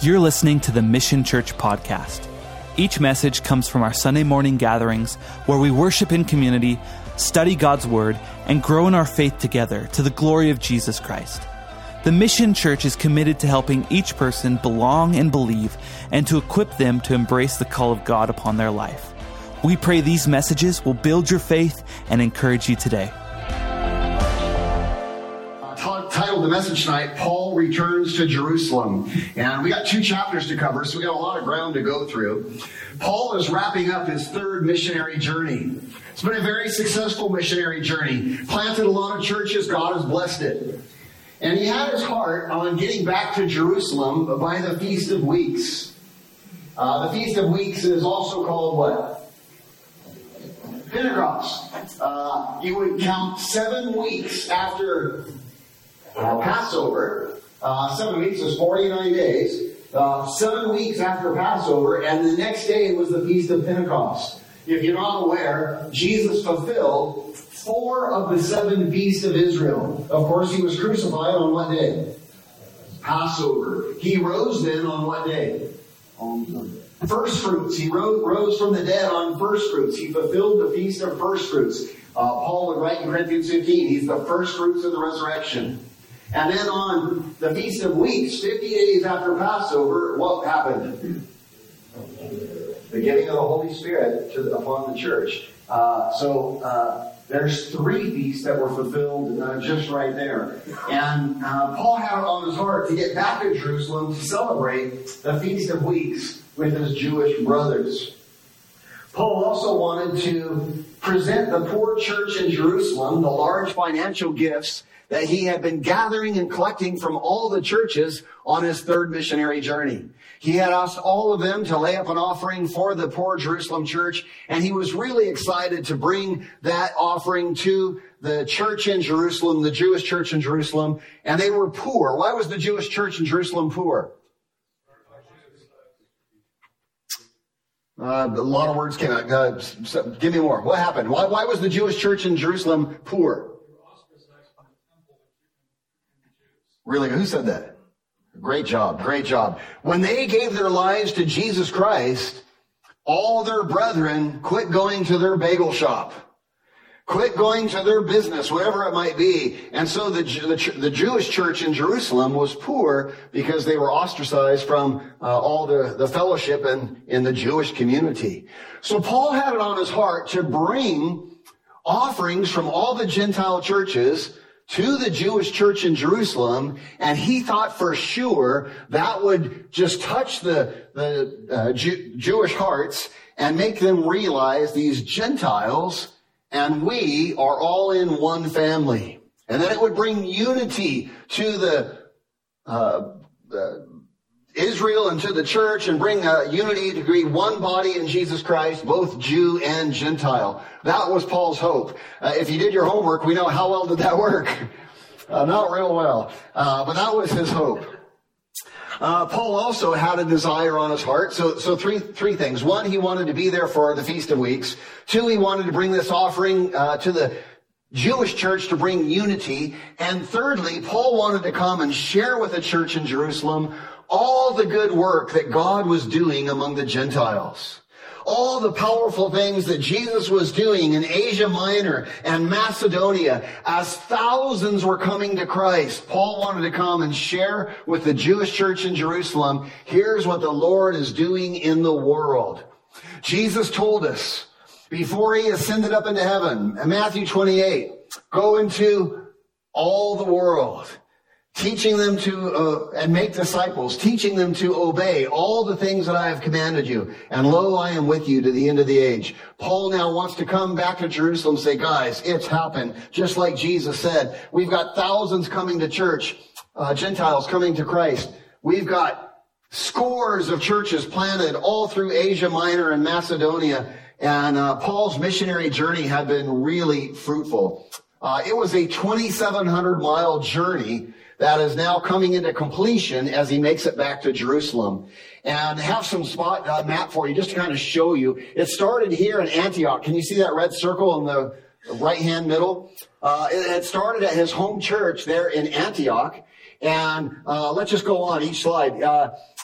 You're listening to the Mission Church podcast. Each message comes from our Sunday morning gatherings where we worship in community, study God's Word, and grow in our faith together to the glory of Jesus Christ. The Mission Church is committed to helping each person belong and believe, and to equip them to embrace the call of God upon their life. We pray these messages will build your faith and encourage you today. Titled the message tonight, Paul Returns to Jerusalem. And we got 2 chapters to cover, so we got a lot of ground to go through. Paul is wrapping up his 3rd missionary journey. It's been a very successful missionary journey. Planted a lot of churches, God has blessed it. And he had his heart on getting back to Jerusalem by the Feast of Weeks. The Feast of Weeks is also called what? Pentecost. You would count 7 weeks after Passover. 7 weeks is 49 days. 7 weeks after Passover, and the next day was the Feast of Pentecost. If you're not aware, Jesus fulfilled 4 of the 7 feasts of Israel. Of course, he was crucified on what day? Passover. He rose then on what day? First fruits. He rose from the dead on first fruits. He fulfilled the feast of first fruits. Paul would write in Corinthians 15, he's the first fruits of the resurrection. And then on the Feast of Weeks, 50 days after Passover, what happened? The giving of the Holy Spirit upon the church. There's 3 feasts that were fulfilled just right there. And Paul had it on his heart to get back to Jerusalem to celebrate the Feast of Weeks with his Jewish brothers. Paul also wanted to present the poor church in Jerusalem the large financial gifts that he had been gathering and collecting from all the churches on his 3rd missionary journey. He had asked all of them to lay up an offering for the poor Jerusalem church, and he was really excited to bring that offering to the church in Jerusalem, the Jewish church in Jerusalem, and they were poor. Why was the Jewish church in Jerusalem poor? A lot of words came out. Give me more. What happened? Why was the Jewish church in Jerusalem poor? Really? Who said that? Great job. Great job. When they gave their lives to Jesus Christ, all their brethren quit going to their bagel shop. Quit going to their business, whatever it might be. And so the Jewish church in Jerusalem was poor because they were ostracized from all the fellowship in the Jewish community. So Paul had it on his heart to bring offerings from all the Gentile churches to the Jewish church in Jerusalem, and he thought for sure that would just touch the Jewish hearts and make them realize these Gentiles and we are all in one family. And then it would bring unity to the Israel and to the church, and bring unity to be one body in Jesus Christ, both Jew and Gentile. That was Paul's hope. If you did your homework, we know how well did that work. Not real well. But that was his hope. Paul also had a desire on his heart. So three things. 1, he wanted to be there for the Feast of Weeks. 2, he wanted to bring this offering to the Jewish church to bring unity. And thirdly, Paul wanted to come and share with the church in Jerusalem all the good work that God was doing among the Gentiles. All the powerful things that Jesus was doing in Asia Minor and Macedonia as thousands were coming to Christ. Paul wanted to come and share with the Jewish church in Jerusalem, here's what the Lord is doing in the world. Jesus told us before he ascended up into heaven, in Matthew 28, go into all the world, teaching them to, and make disciples, teaching them to obey all the things that I have commanded you. And lo, I am with you to the end of the age. Paul now wants to come back to Jerusalem and say, guys, it's happened. Just like Jesus said, we've got thousands coming to church, Gentiles coming to Christ. We've got scores of churches planted all through Asia Minor and Macedonia. And Paul's missionary journey had been really fruitful. It was a 2,700-mile journey that is now coming into completion as he makes it back to Jerusalem. And I have some map for you just to kind of show you. It started here in Antioch. Can you see that red circle in the right-hand middle? It had started at his home church there in Antioch. And let's just go on each slide.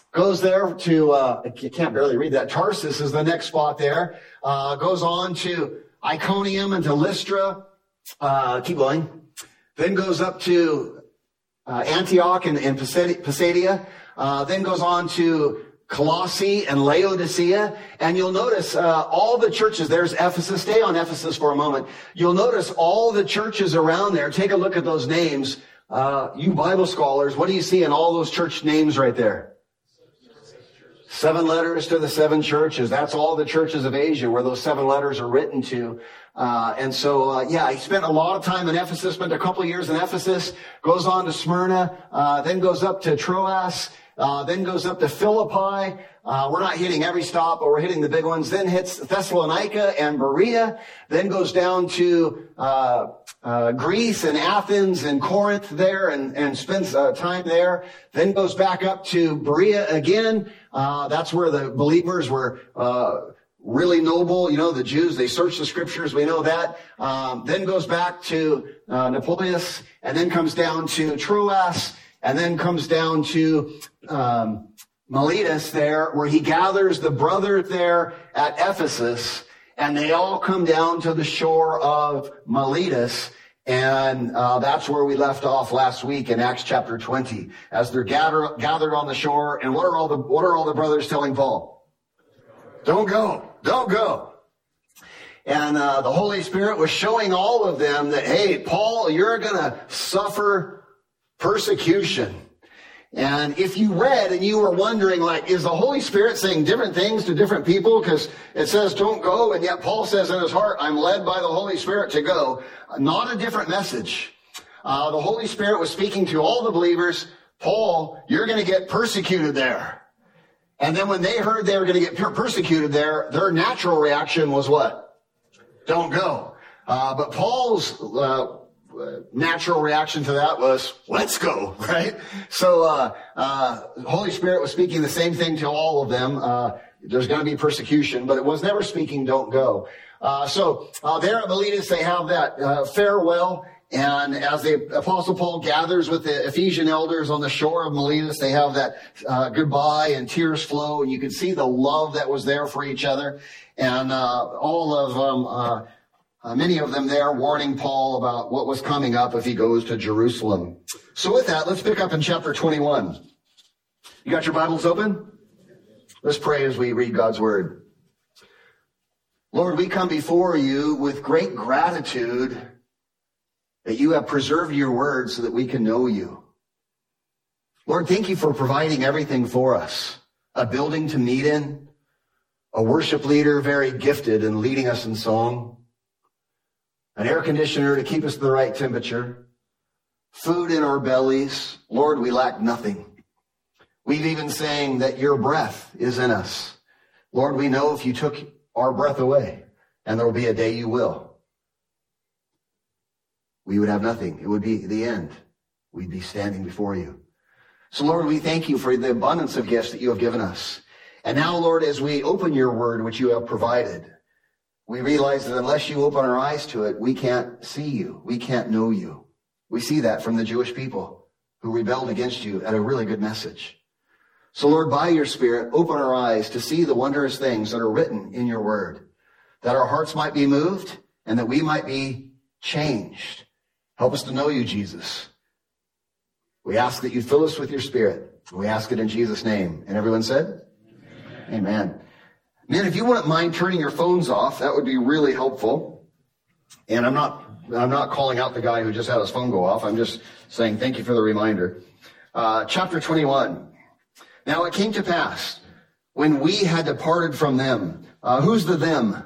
Goes there to, you can't barely read that. Tarsus is the next spot there. Goes on to Iconium and to Lystra. Keep going. Then goes up to Antioch and Pisidia. Then goes on to Colossae and Laodicea. And you'll notice all the churches. There's Ephesus. Stay on Ephesus for a moment. You'll notice all the churches around there. Take a look at those names. You Bible scholars, what do you see in all those church names right there? 7 letters to the 7 churches. That's all the churches of Asia where those 7 letters are written to. He spent a lot of time in Ephesus, spent a couple of years in Ephesus, goes on to Smyrna, then goes up to Troas, then goes up to Philippi. We're not hitting every stop, but we're hitting the big ones. Then hits Thessalonica and Berea, then goes down to Greece and Athens and Corinth there and spends time there. Then goes back up to Berea again. That's where the believers were really noble. You know, the Jews, they searched the scriptures. We know that. Then goes back to Neapolis, and then comes down to Troas, and then comes down to Miletus there, where he gathers the brothers there at Ephesus, and they all come down to the shore of Miletus. And that's where we left off last week in Acts chapter 20, as they're gathered on the shore. And what are all the brothers telling Paul? Don't go. And the Holy Spirit was showing all of them that, hey, Paul, you're going to suffer persecution. And if you read and you were wondering, like, is the Holy Spirit saying different things to different people? Because it says don't go, and yet Paul says in his heart, I'm led by the Holy Spirit to go. Not a different message. The Holy Spirit was speaking to all the believers. Paul, you're going to get persecuted there. And then when they heard they were going to get persecuted there, their natural reaction was what? Don't go. But Paul's natural reaction to that was, let's go, right? So Holy Spirit was speaking the same thing to all of them. There's going to be persecution, but it was never speaking, don't go. There at Miletus, they have that farewell. And as the Apostle Paul gathers with the Ephesian elders on the shore of Miletus, they have that goodbye and tears flow. And you can see the love that was there for each other. And all of them, many of them there warning Paul about what was coming up if he goes to Jerusalem. So with that, let's pick up in chapter 21. You got your Bibles open? Let's pray as we read God's word. Lord, we come before you with great gratitude that you have preserved your word so that we can know you. Lord, thank you for providing everything for us. A building to meet in, a worship leader very gifted in leading us in song, an air conditioner to keep us to the right temperature, food in our bellies. Lord, we lack nothing. We've even sang that your breath is in us. Lord, we know if you took our breath away, and there will be a day you will, we would have nothing. It would be the end. We'd be standing before you. So, Lord, we thank you for the abundance of gifts that you have given us. And now, Lord, as we open your word, which you have provided, we realize that unless you open our eyes to it, we can't see you. We can't know you. We see that from the Jewish people who rebelled against you at a really good message. So, Lord, by your Spirit, open our eyes to see the wondrous things that are written in your word, that our hearts might be moved and that we might be changed. Help us to know you, Jesus. We ask that you fill us with your Spirit. We ask it in Jesus' name. And everyone said? Amen. Amen. Man, if you wouldn't mind turning your phones off, that would be really helpful. And I'm not calling out the guy who just had his phone go off. I'm just saying thank you for the reminder. Chapter 21. Now it came to pass when we had departed from them. Who's the them?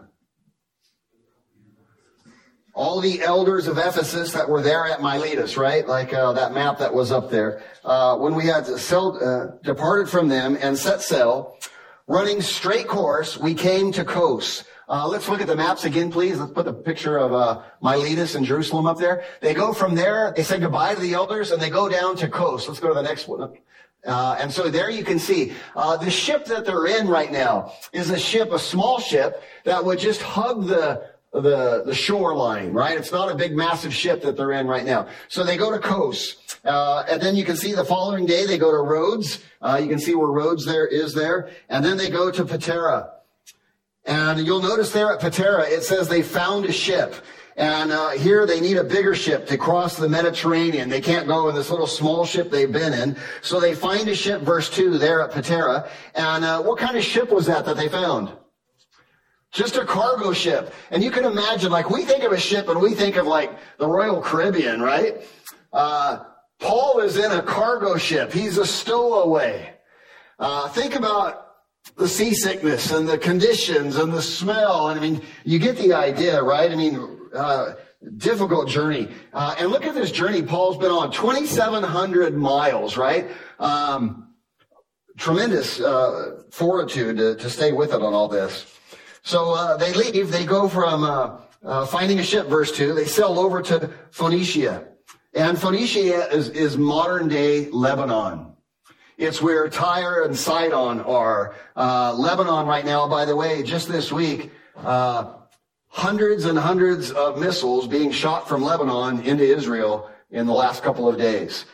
All the elders of Ephesus that were there at Miletus, right? Like that map that was up there. When we had departed from them and set sail, running straight course, we came to Kos. Let's look at the maps again, please. Let's put the picture of Miletus and Jerusalem up there. They go from there, they say goodbye to the elders, and they go down to Kos. Let's go to the next one. And so there you can see the ship that they're in right now is a small ship that would just hug the the shoreline, right? It's not a big, massive ship that they're in right now. So they go to Kos. And then you can see the following day they go to Rhodes. You can see where Rhodes there is there. And then they go to Patara. And you'll notice there at Patara, it says they found a ship. And here they need a bigger ship to cross the Mediterranean. They can't go in this little small ship they've been in. So they find a ship, verse 2, there at Patara. And what kind of ship was that they found? Just a cargo ship. And you can imagine, like, we think of a ship and we think of, like, the Royal Caribbean, right? Paul is in a cargo ship. He's a stowaway. Think about the seasickness and the conditions and the smell. And I mean, you get the idea, right? I mean, difficult journey. And look at this journey Paul's been on, 2,700 miles, right? Tremendous fortitude to stay with it on all this. So they leave. They go from finding a ship, verse 2. They sail over to Phoenicia. And Phoenicia is modern-day Lebanon. It's where Tyre and Sidon are. Lebanon right now, by the way, just this week, hundreds and hundreds of missiles being shot from Lebanon into Israel in the last couple of days.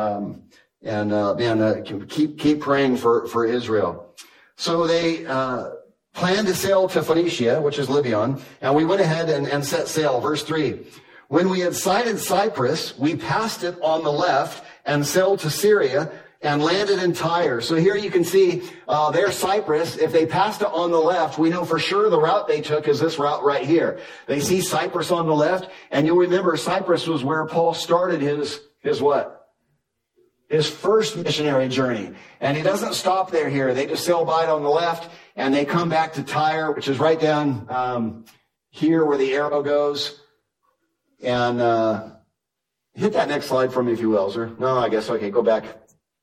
Keep praying for Israel. So they planned to sail to Phoenicia, which is Libyan, and we went ahead and set sail. Verse 3. When we had sighted Cyprus, we passed it on the left and sailed to Syria and landed in Tyre. So here you can see there's Cyprus. If they passed it on the left, we know for sure the route they took is this route right here. They see Cyprus on the left, and you'll remember Cyprus was where Paul started his what? His first missionary journey. And he doesn't stop there here. They just sail by it on the left, and they come back to Tyre, which is right down here where the arrow goes. And hit that next slide for me, if you will, sir. No, I guess, okay, go back.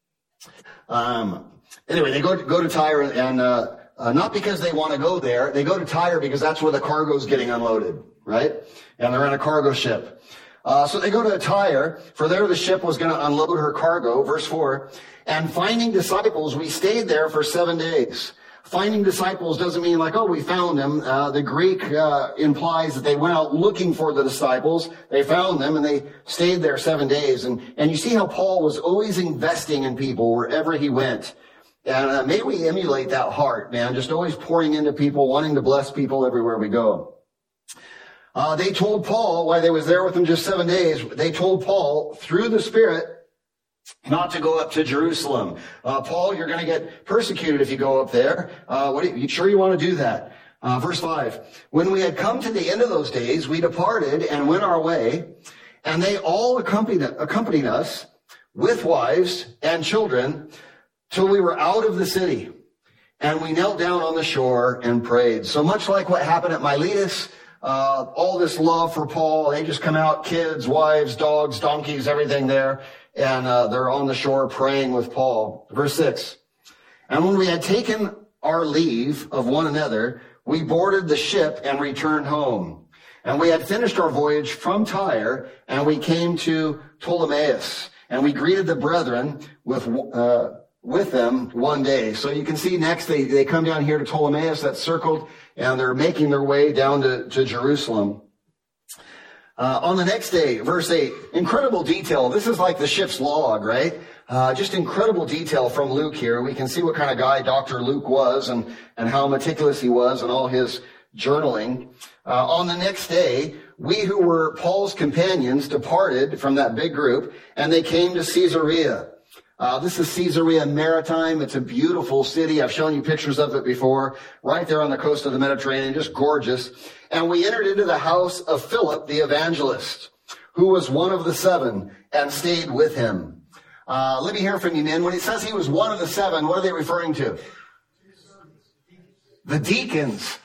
Anyway, they go to Tyre, and not because they want to go there. They go to Tyre because that's where the cargo's getting unloaded, right? And they're in a cargo ship. So they go to Tyre, for there the ship was going to unload her cargo, verse 4. And finding disciples, we stayed there for 7 days. Finding disciples doesn't mean like, oh, we found them. The Greek implies that they went out looking for the disciples. They found them and they stayed there 7 days. And you see how Paul was always investing in people wherever he went. And may we emulate that heart, man, just always pouring into people, wanting to bless people everywhere we go. They told Paul, while they was there with him just 7 days, they told Paul through the Spirit not to go up to Jerusalem. Paul, you're going to get persecuted if you go up there. You sure you want to do that? Verse 5. When we had come to the end of those days, we departed and went our way, and they all accompanied us with wives and children till we were out of the city. And we knelt down on the shore and prayed. So much like what happened at Miletus, all this love for Paul, they just come out, kids, wives, dogs, donkeys, everything there. And they're on the shore praying with Paul. Verse 6. And when we had taken our leave of one another, we boarded the ship and returned home. And we had finished our voyage from Tyre, and we came to Ptolemais. And we greeted the brethren with them one day. So you can see next they come down here to Ptolemais, that's circled, and they're making their way down to Jerusalem. On the next day, verse 8, incredible detail. This is like the ship's log, right? Just incredible detail from Luke here. We can see what kind of guy Dr. Luke was and how meticulous he was in all his journaling. On the next day, we who were Paul's companions departed from that big group, and they came to Caesarea. This is Caesarea Maritime. It's a beautiful city. I've shown you pictures of it before. Right there on the coast of the Mediterranean, just gorgeous. And we entered into the house of Philip the evangelist, who was one of the 7, and stayed with him. Let me hear from you, men. When it says he was one of the 7, what are they referring to? The deacons.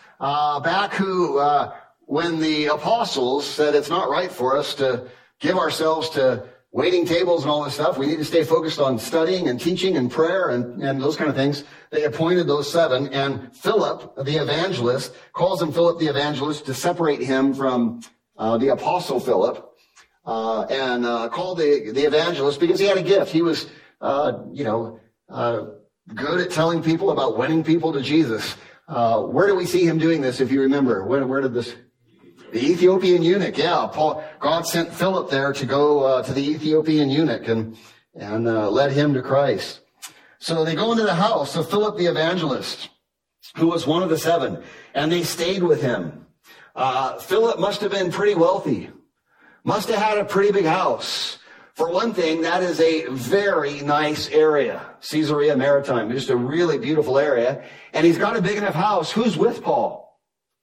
When the apostles said it's not right for us to give ourselves to waiting tables and all this stuff. We need to stay focused on studying and teaching and prayer and those kind of things. They appointed those 7, and Philip, the evangelist, calls him Philip the evangelist to separate him from the apostle Philip, and called the evangelist because he had a gift. He was, good at telling people about winning people to Jesus. Where do we see him doing this, if you remember? Where did this? The Ethiopian eunuch, yeah. God sent Philip there to go to the Ethiopian eunuch and led him to Christ. So they go into the house of Philip the evangelist, who was one of the 7, and they stayed with him. Philip must have been pretty wealthy, must have had a pretty big house. For one thing, that is a very nice area, Caesarea Maritima, just a really beautiful area. And he's got a big enough house. Who's with Paul?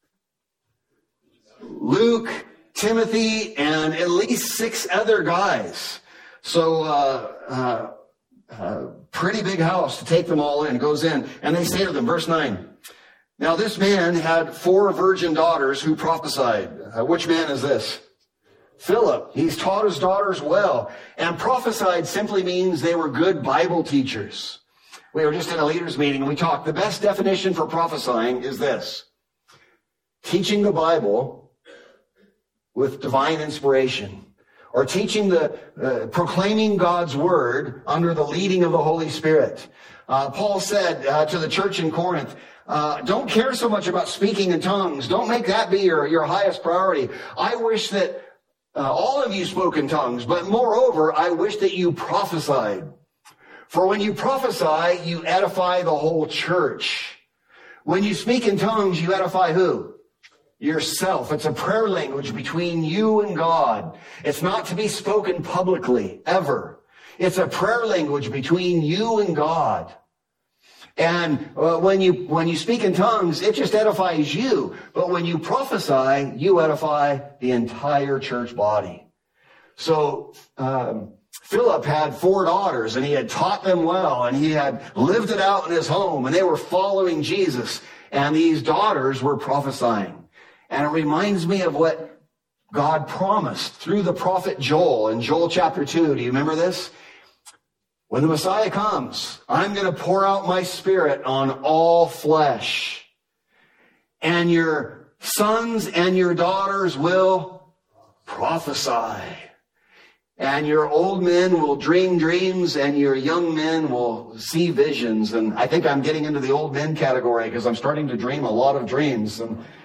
Luke, Timothy, and at least 6 other guys. So, pretty big house to take them all in. Goes in, and they say to them, verse 9, now this man had 4 virgin daughters who prophesied. Which man is this? Philip. He's taught his daughters well. And prophesied simply means they were good Bible teachers. We were just in a leaders meeting and we talked. The best definition for prophesying is this: teaching the Bible with divine inspiration, or teaching proclaiming God's word under the leading of the Holy Spirit. Paul said to the church in Corinth, don't care so much about speaking in tongues. Don't make that be your highest priority. I wish that all of you spoke in tongues, but moreover, I wish that you prophesied. For when you prophesy, you edify the whole church. When you speak in tongues, you edify who? Yourself. It's a prayer language between you and God. It's not to be spoken publicly, ever. It's a prayer language between you and God. And when you speak in tongues, it just edifies you. But when you prophesy, you edify the entire church body. So Philip had 4 daughters, and he had taught them well, and he had lived it out in his home, and they were following Jesus. And these daughters were prophesying. And it reminds me of what God promised through the prophet Joel in Joel chapter 2. Do you remember this? When the Messiah comes, I'm going to pour out my Spirit on all flesh. And your sons and your daughters will prophesy. And your old men will dream dreams, and your young men will see visions. And I think I'm getting into the old men category because I'm starting to dream a lot of dreams.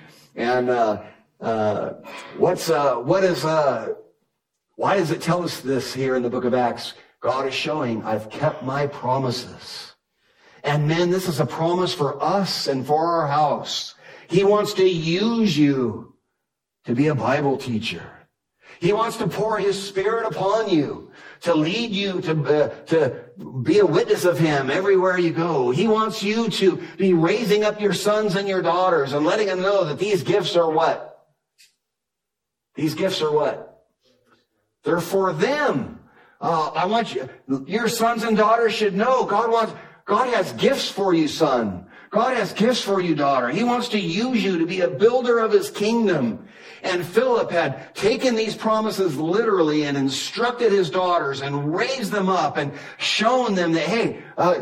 Why does it tell us this here in the book of Acts? God is showing, I've kept my promises. And men, this is a promise for us and for our house. He wants to use you to be a Bible teacher. He wants to pour his Spirit upon you, to lead you to be a witness of him everywhere you go. He wants you to be raising up your sons and your daughters and letting them know that these gifts are what? These gifts are what? They're for them. I want you, your sons and daughters should know God has gifts for you, son. God has gifts for you, daughter. He wants to use you to be a builder of his kingdom. And Philip had taken these promises literally and instructed his daughters and raised them up and shown them that, hey,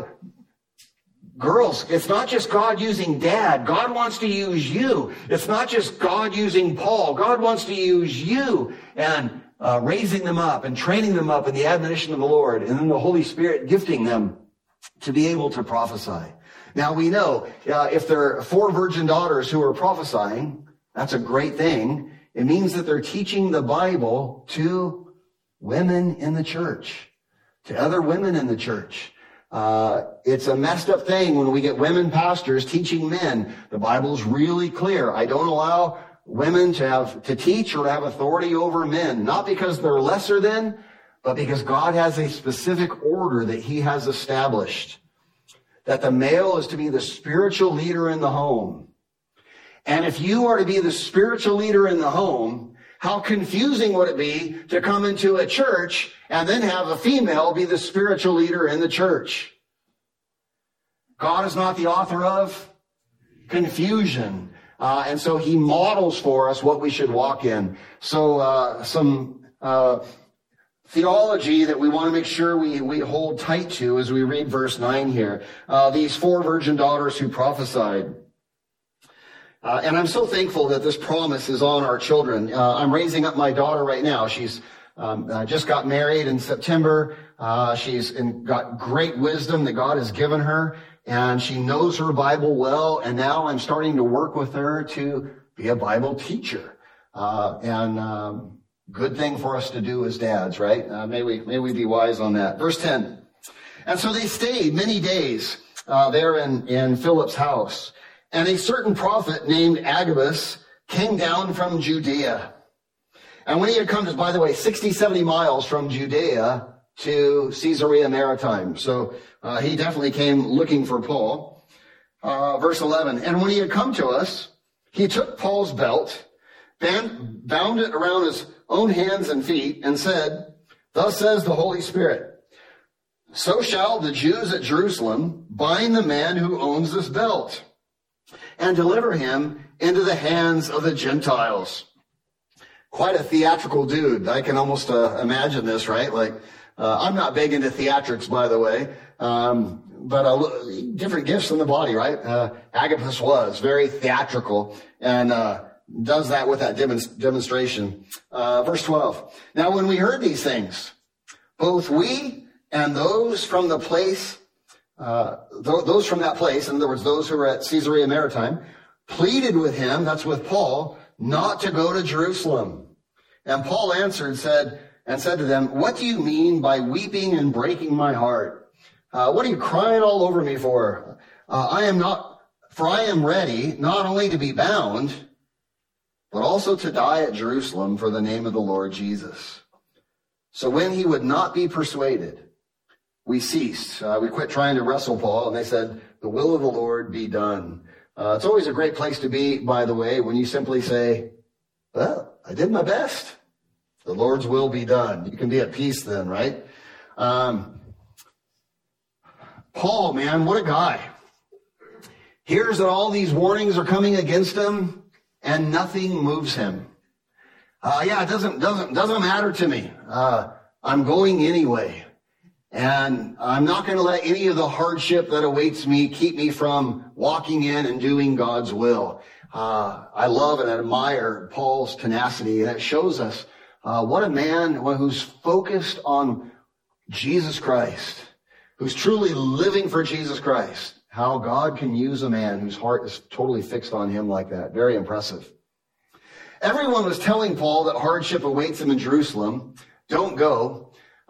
girls, it's not just God using dad. God wants to use you. It's not just God using Paul. God wants to use you. And raising them up and training them up in the admonition of the Lord, and then the Holy Spirit gifting them to be able to prophesy. Now we know if there are 4 virgin daughters who are prophesying, that's a great thing. It means that they're teaching the Bible to women in the church, to other women in the church. It's a messed up thing when we get women pastors teaching men. The Bible's really clear. I don't allow women to teach or to have authority over men, not because they're lesser than, but because God has a specific order that he has established, that the male is to be the spiritual leader in the home. And if you are to be the spiritual leader in the home, how confusing would it be to come into a church and then have a female be the spiritual leader in the church? God is not the author of confusion. And so he models for us what we should walk in. So some theology that we want to make sure we hold tight to as we read verse 9 here. These 4 virgin daughters who prophesied. And I'm so thankful that this promise is on our children. I'm raising up my daughter right now. She's just got married in September. She's got great wisdom that God has given her. And she knows her Bible well, and now I'm starting to work with her to be a Bible teacher. Good thing for us to do as dads, right? May we be wise on that. Verse 10. And so they stayed many days there in Philip's house. And a certain prophet named Agabus came down from Judea. And when he had come to, by the way, 60, 70 miles from Judea to Caesarea Maritime. So he definitely came looking for Paul. Verse 11. And when he had come to us, he took Paul's belt, bound it around his own hands and feet, and said, "Thus says the Holy Spirit, so shall the Jews at Jerusalem bind the man who owns this belt and deliver him into the hands of the Gentiles." Quite a theatrical dude. I can almost imagine this, right? I'm not big into theatrics, by the way, but different gifts in the body, right? Agabus was very theatrical and does that with that demonstration. Verse 12. Now, when we heard these things, both we and those from the place, those from that place, in other words, those who were at Caesarea Maritime, pleaded with him, that's with Paul, not to go to Jerusalem. And Paul answered and said to them, "What do you mean by weeping and breaking my heart? What are you crying all over me for? I am ready not only to be bound, but also to die at Jerusalem for the name of the Lord Jesus." So when he would not be persuaded, we ceased. We quit trying to wrestle Paul, and they said, "The will of the Lord be done." It's always a great place to be, by the way, when you simply say, "Well, I did my best. The Lord's will be done." You can be at peace then, right? Paul, man, what a guy. Hears that all these warnings are coming against him, and nothing moves him. It doesn't matter to me. I'm going anyway. And I'm not going to let any of the hardship that awaits me keep me from walking in and doing God's will. I love and admire Paul's tenacity, and it shows us what a man who's focused on Jesus Christ, who's truly living for Jesus Christ, how God can use a man whose heart is totally fixed on him like that. Very impressive. Everyone was telling Paul that hardship awaits him in Jerusalem. Don't go.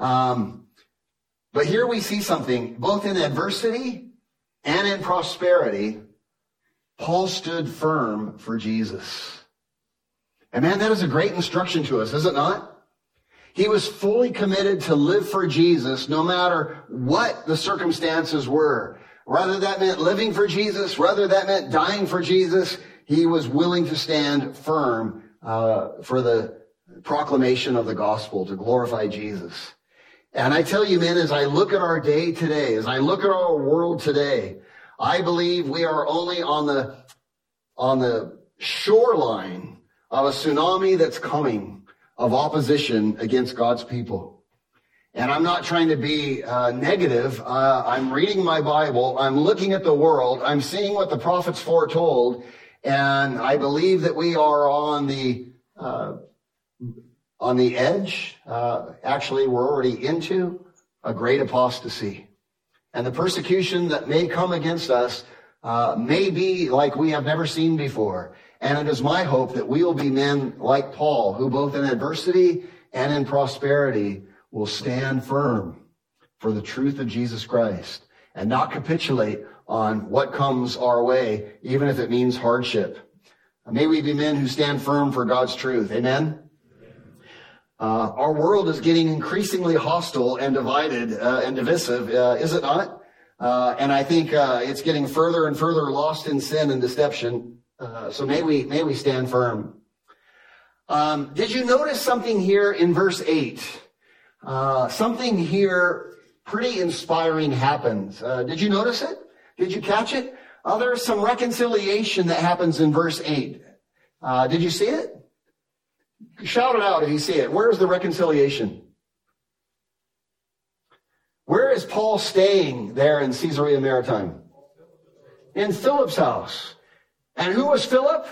But here we see something, both in adversity and in prosperity, Paul stood firm for Jesus. And man, that is a great instruction to us, is it not? He was fully committed to live for Jesus no matter what the circumstances were. Whether that meant living for Jesus, whether that meant dying for Jesus, he was willing to stand firm for the proclamation of the gospel to glorify Jesus. And I tell you, man, as I look at our day today, as I look at our world today, I believe we are only on the shoreline of a tsunami that's coming of opposition against God's people. And I'm not trying to be negative. I'm reading my Bible. I'm looking at the world. I'm seeing what the prophets foretold. And I believe that we are on the edge. Actually, we're already into a great apostasy. And the persecution that may come against us may be like we have never seen before. And it is my hope that we will be men like Paul, who both in adversity and in prosperity will stand firm for the truth of Jesus Christ and not capitulate on what comes our way, even if it means hardship. May we be men who stand firm for God's truth. Amen? Our world is getting increasingly hostile and divided and divisive, is it not? And I think it's getting further and further lost in sin and deception. So may we stand firm. Did you notice something here in verse 8? Something here pretty inspiring happens. Did you notice it? Did you catch it? There's some reconciliation that happens in verse 8. Did you see it? Shout it out if you see it. Where's the reconciliation? Where is Paul staying there in Caesarea Maritime? In Philip's house. And who was Philip?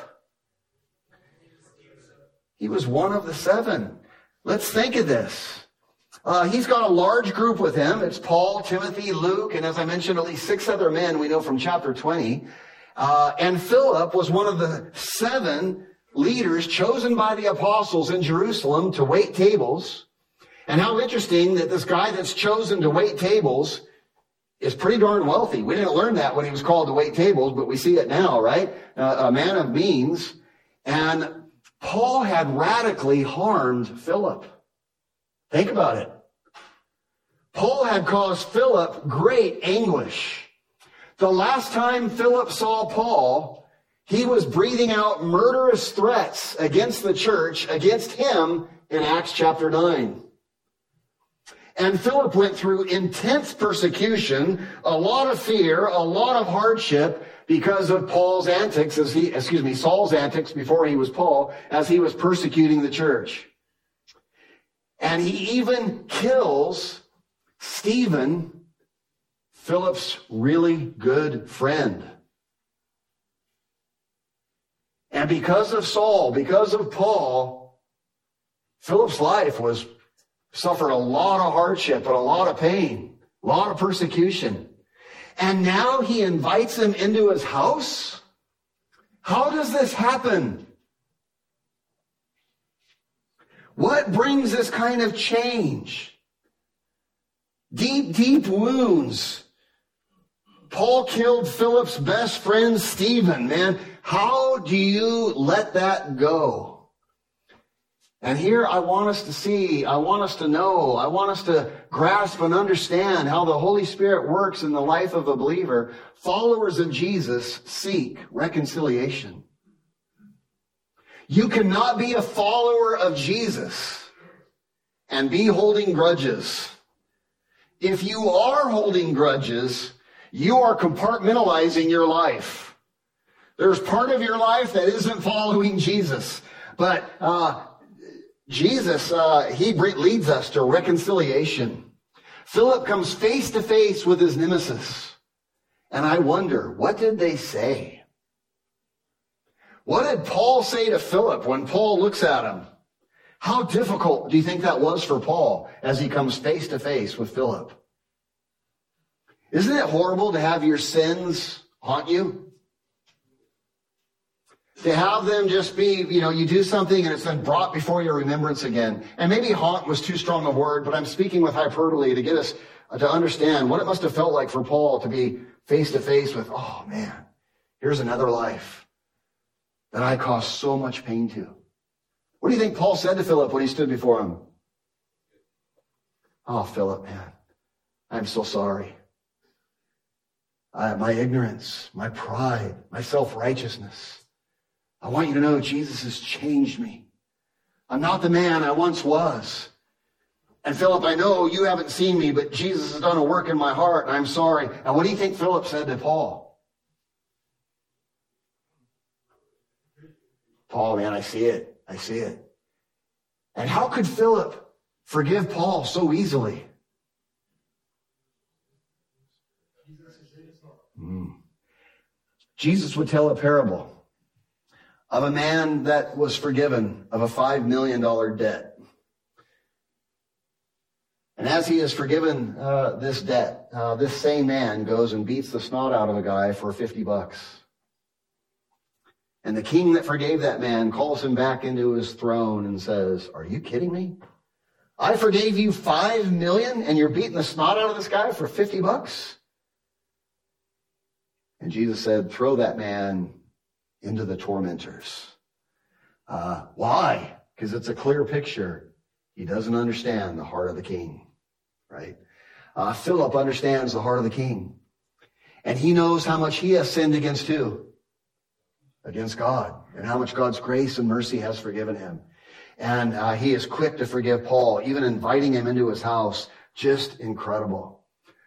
He was one of the 7. Let's think of this. He's got a large group with him. It's Paul, Timothy, Luke, and as I mentioned, at least 6 other men we know from chapter 20. And Philip was one of the 7 leaders chosen by the apostles in Jerusalem to wait tables. And how interesting that this guy that's chosen to wait tables is pretty darn wealthy. We didn't learn that when he was called to wait tables, but we see it now, right? A man of means. And Paul had radically harmed Philip. Think about it. Paul had caused Philip great anguish. The last time Philip saw Paul, he was breathing out murderous threats against the church, against him in Acts chapter 9. And Philip went through intense persecution, a lot of fear, a lot of hardship because of Saul's antics before he was Paul, as he was persecuting the church. And he even kills Stephen, Philip's really good friend. And because of Saul, because of Paul, Philip's life suffered a lot of hardship and a lot of pain, a lot of persecution. And now he invites him into his house? How does this happen? What brings this kind of change? Deep, deep wounds. Paul killed Philip's best friend, Stephen. Man, how do you let that go? And here I want us to see, I want us to know, I want us to grasp and understand how the Holy Spirit works in the life of a believer. Followers of Jesus seek reconciliation. You cannot be a follower of Jesus and be holding grudges. If you are holding grudges, you are compartmentalizing your life. There's part of your life that isn't following Jesus. But Jesus, he leads us to reconciliation. Philip comes face to face with his nemesis. And I wonder, what did they say? What did Paul say to Philip when Paul looks at him? How difficult do you think that was for Paul as he comes face to face with Philip? Isn't it horrible to have your sins haunt you? To have them just be, you do something and it's then brought before your remembrance again. And maybe haunt was too strong a word, but I'm speaking with hyperbole to get us to understand what it must have felt like for Paul to be face to face with, oh man, here's another life that I caused so much pain to. What do you think Paul said to Philip when he stood before him? Oh, Philip, man, I'm so sorry. My ignorance, my pride, my self-righteousness. I want you to know Jesus has changed me. I'm not the man I once was. And Philip, I know you haven't seen me, but Jesus has done a work in my heart, and I'm sorry. And what do you think Philip said to Paul? Paul, man, I see it. I see it. And how could Philip forgive Paul so easily? Jesus would tell a parable of a man that was forgiven of a $5 million debt. And as he is forgiven this debt, this same man goes and beats the snot out of a guy for $50. And the king that forgave that man calls him back into his throne and says, are you kidding me? I forgave you $5 million and you're beating the snot out of this guy for $50? And Jesus said, throw that man into the tormentors. Why? Because it's a clear picture. He doesn't understand the heart of the king, right? Philip understands the heart of the king. And he knows how much he has sinned against who? Against God. And how much God's grace and mercy has forgiven him. And he is quick to forgive Paul, even inviting him into his house. Just incredible.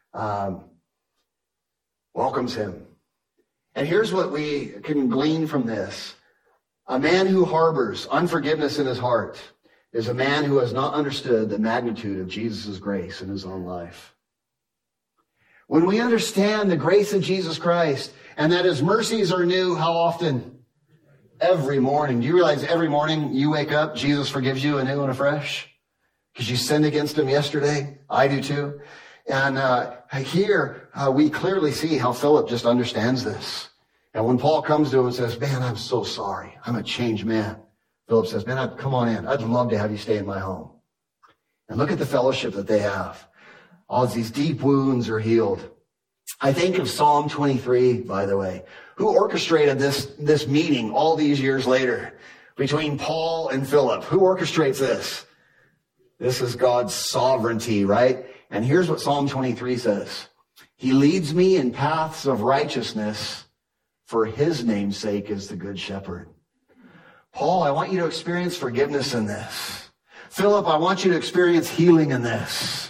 Welcomes him. And here's what we can glean from this. A man who harbors unforgiveness in his heart is a man who has not understood the magnitude of Jesus' grace in his own life. When we understand the grace of Jesus Christ and that his mercies are new, how often? Every morning. Do you realize every morning you wake up, Jesus forgives you anew and afresh? Because you sinned against him yesterday? I do too. And here we clearly see how Philip just understands this. And when Paul comes to him and says, man, I'm so sorry. I'm a changed man. Philip says, man, come on in. I'd love to have you stay in my home. And look at the fellowship that they have. All these deep wounds are healed. I think of Psalm 23, by the way. Who orchestrated this meeting all these years later between Paul and Philip? Who orchestrates this? This is God's sovereignty, right? And here's what Psalm 23 says. He leads me in paths of righteousness for his name's sake as the good shepherd. Paul, I want you to experience forgiveness in this. Philip, I want you to experience healing in this.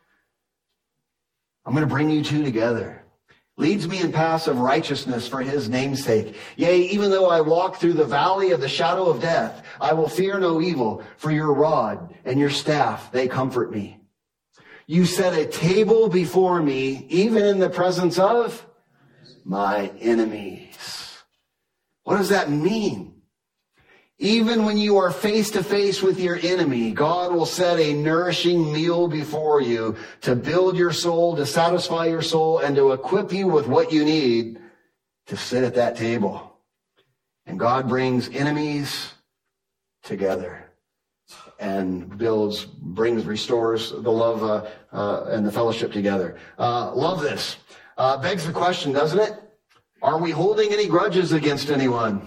I'm going to bring you two together. Leads me in paths of righteousness for his name's sake. Yea, even though I walk through the valley of the shadow of death, I will fear no evil, for your rod and your staff, they comfort me. You set a table before me, even in the presence of my enemies. What does that mean? Even when you are face to face with your enemy, God will set a nourishing meal before you to build your soul, to satisfy your soul, and to equip you with what you need to sit at that table. And God brings enemies together and restores the love and the fellowship together. Love this. Begs the question, doesn't it? Are we holding any grudges against anyone?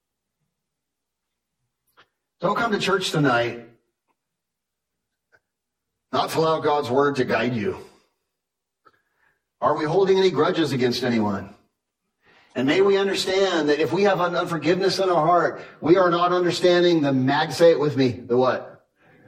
Don't come to church tonight not to allow God's word to guide you. Are we holding any grudges against anyone? And may we understand that if we have unforgiveness in our heart, we are not understanding say it with me, the what?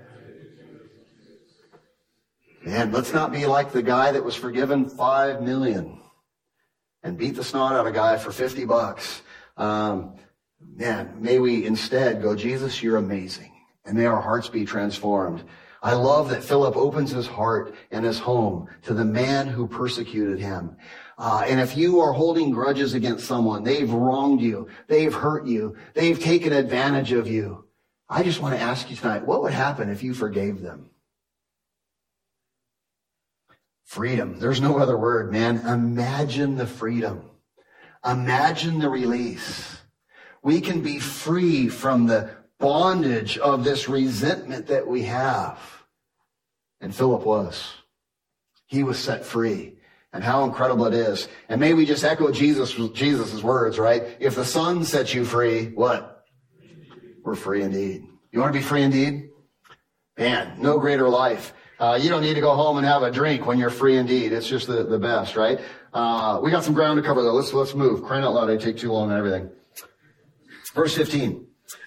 Man, let's not be like the guy that was forgiven $5 million and beat the snot out of a guy for $50. Man, may we instead go, Jesus, you're amazing. And may our hearts be transformed. I love that Philip opens his heart and his home to the man who persecuted him. And if you are holding grudges against someone, they've wronged you, they've hurt you, they've taken advantage of you. I just want to ask you tonight, what would happen if you forgave them? Freedom. There's no other word, man. Imagine the freedom. Imagine the release. We can be free from the bondage of this resentment that we have. And Philip was. He was set free. And how incredible it is. And may we just echo Jesus' words, right? If the Son sets you free, what? We're free indeed. You want to be free indeed? Man, no greater life. You don't need to go home and have a drink when you're free indeed. It's just the best, right? We got some ground to cover though. Let's move. Crying out loud, I take too long and everything. Verse 15.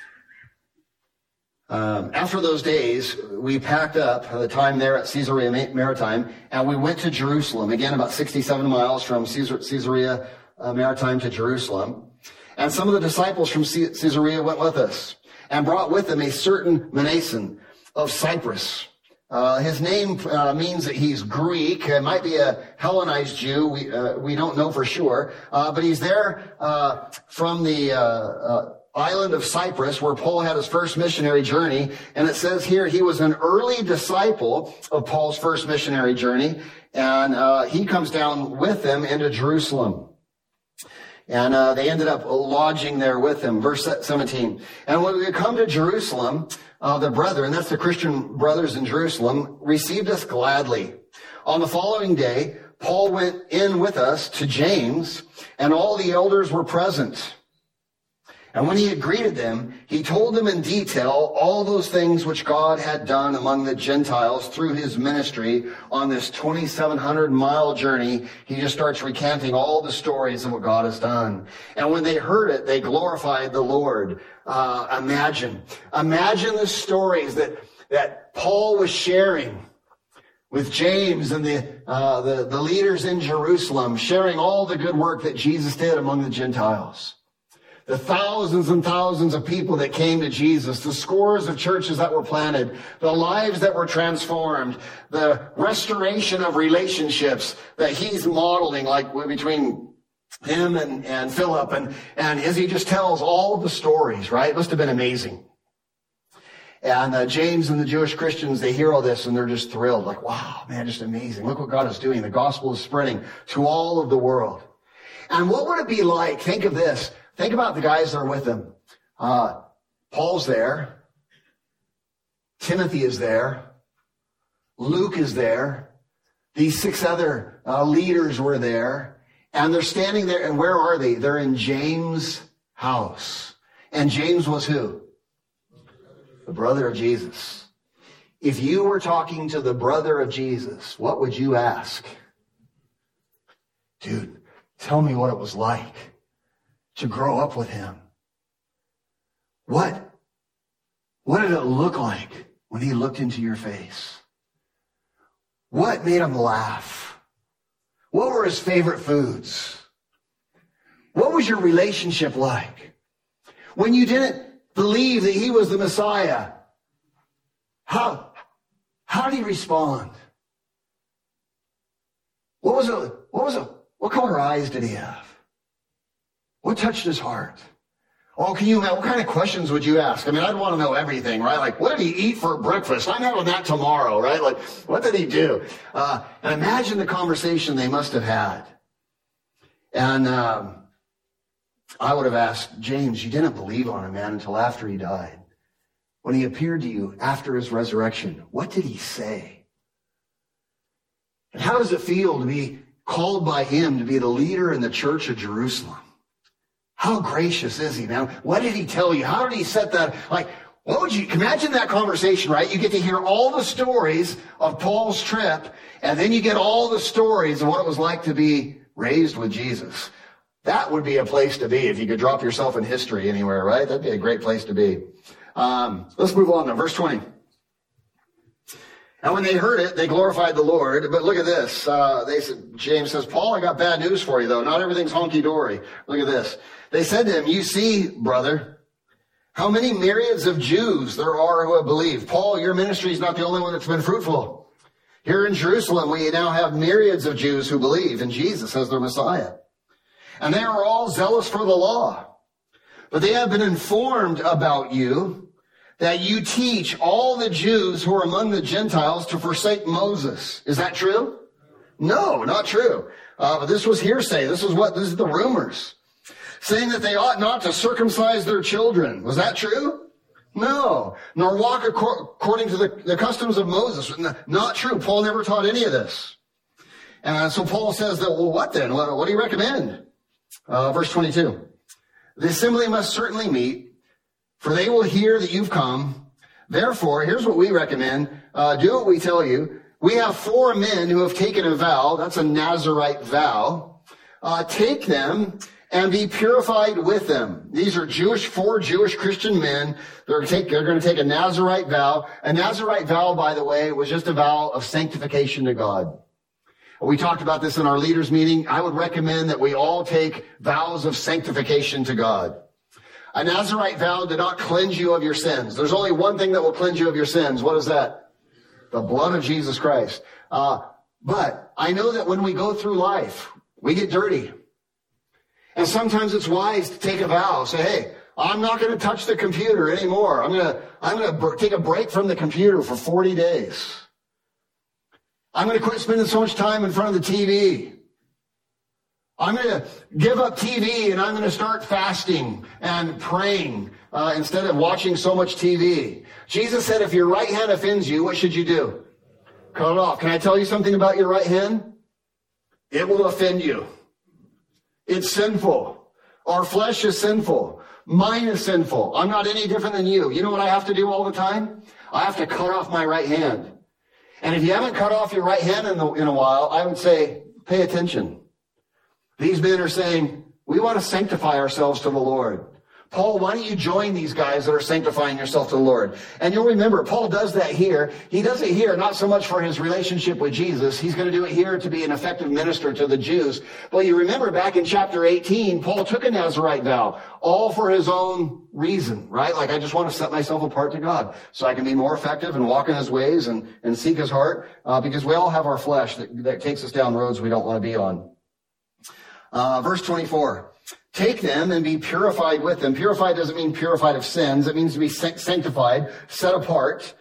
After those days, we packed up the time there at Caesarea Maritime, and we went to Jerusalem. Again, about 67 miles from Caesarea Maritime to Jerusalem. And some of the disciples from Caesarea went with us and brought with them a certain Manason of Cyprus. His name means that he's Greek. It might be a Hellenized Jew. We don't know for sure. But he's there from the island of Cyprus, where Paul had his first missionary journey. And it says here he was an early disciple of Paul's first missionary journey. And he comes down with them into Jerusalem. And they ended up lodging there with him. Verse 17. And when we come to Jerusalem, the brethren, that's the Christian brothers in Jerusalem, received us gladly. On the following day, Paul went in with us to James, and all the elders were present. And when he had greeted them, he told them in detail all those things which God had done among the Gentiles through his ministry on this 2,700-mile journey. He just starts recanting all the stories of what God has done. And when they heard it, they glorified the Lord. Imagine the stories that Paul was sharing with James and the leaders in Jerusalem, sharing all the good work that Jesus did among the Gentiles. The thousands and thousands of people that came to Jesus, the scores of churches that were planted, the lives that were transformed, the restoration of relationships that he's modeling, like between him and Philip, and as he just tells all the stories, right? It must have been amazing. And James and the Jewish Christians, they hear all this and they're just thrilled, like, wow, man, just amazing. Look what God is doing. The gospel is spreading to all of the world. And what would it be like? Think of this. Think about the guys that are with him. Paul's there. Timothy is there. Luke is there. These 6 other leaders were there. And they're standing there. And where are they? They're in James' house. And James was who? The brother of Jesus. If you were talking to the brother of Jesus, what would you ask? Dude, tell me what it was like to grow up with him. What did it look like when he looked into your face? What made him laugh? What were his favorite foods? What was your relationship like? When you didn't believe that he was the Messiah, how did he respond? What color eyes did he have? What touched his heart? Oh, can you imagine? What kind of questions would you ask? I mean, I'd want to know everything, right? Like, what did he eat for breakfast? I'm having that tomorrow, right? Like, what did he do? And imagine the conversation they must have had. And I would have asked, James, you didn't believe on him, man, until after he died. When he appeared to you after his resurrection, what did he say? And how does it feel to be called by him to be the leader in the church of Jerusalem? How gracious is he, man? What did he tell you? How did he set that? Like, what would you imagine that conversation, right? You get to hear all the stories of Paul's trip, and then you get all the stories of what it was like to be raised with Jesus. That would be a place to be if you could drop yourself in history anywhere, right? That'd be a great place to be. Let's move on to verse 20. And when they heard it, they glorified the Lord. But look at this. James says, Paul, I got bad news for you, though. Not everything's honky-dory. Look at this. They said to him, you see, brother, how many myriads of Jews there are who have believed. Paul, your ministry is not the only one that's been fruitful. Here in Jerusalem, we now have myriads of Jews who believe in Jesus as their Messiah. And they are all zealous for the law. But they have been informed about you, that you teach all the Jews who are among the Gentiles to forsake Moses. Is that true? No, not true. But this was hearsay. This is the rumors. Saying that they ought not to circumcise their children. Was that true? No. Nor walk according to the customs of Moses. Not true. Paul never taught any of this. And so Paul says that, well, what then? What do you recommend? Verse 22. The assembly must certainly meet, for they will hear that you've come. Therefore, here's what we recommend. Do what we tell you. We have 4 men who have taken a vow. That's a Nazirite vow. Take them and be purified with them. These are 4 Jewish Christian men. They're going to take a Nazirite vow. A Nazirite vow, by the way, was just a vow of sanctification to God. We talked about this in our leaders meeting. I would recommend that we all take vows of sanctification to God. A Nazirite vow did not cleanse you of your sins. There's only one thing that will cleanse you of your sins. What is that? The blood of Jesus Christ. But I know that when we go through life, we get dirty. And sometimes it's wise to take a vow. Say, hey, I'm not going to touch the computer anymore. I'm going to take a break from the computer for 40 days. I'm going to quit spending so much time in front of the TV. I'm going to give up TV and I'm going to start fasting and praying instead of watching so much TV. Jesus said, if your right hand offends you, what should you do? Cut it off. Can I tell you something about your right hand? It will offend you. It's sinful. Our flesh is sinful. Mine is sinful. I'm not any different than you. You know what I have to do all the time? I have to cut off my right hand. And if you haven't cut off your right hand in a while, I would say, pay attention. These men are saying, we want to sanctify ourselves to the Lord. Paul, why don't you join these guys that are sanctifying yourself to the Lord? And you'll remember, Paul does that here. He does it here, not so much for his relationship with Jesus. He's going to do it here to be an effective minister to the Jews. But you remember back in chapter 18, Paul took a Nazirite vow, all for his own reason, right? Like, I just want to set myself apart to God so I can be more effective and walk in his ways and seek his heart, because we all have our flesh that takes us down roads we don't want to be on. Verse 24. Take them and be purified with them. Purified doesn't mean purified of sins. It means to be sanctified, set apart,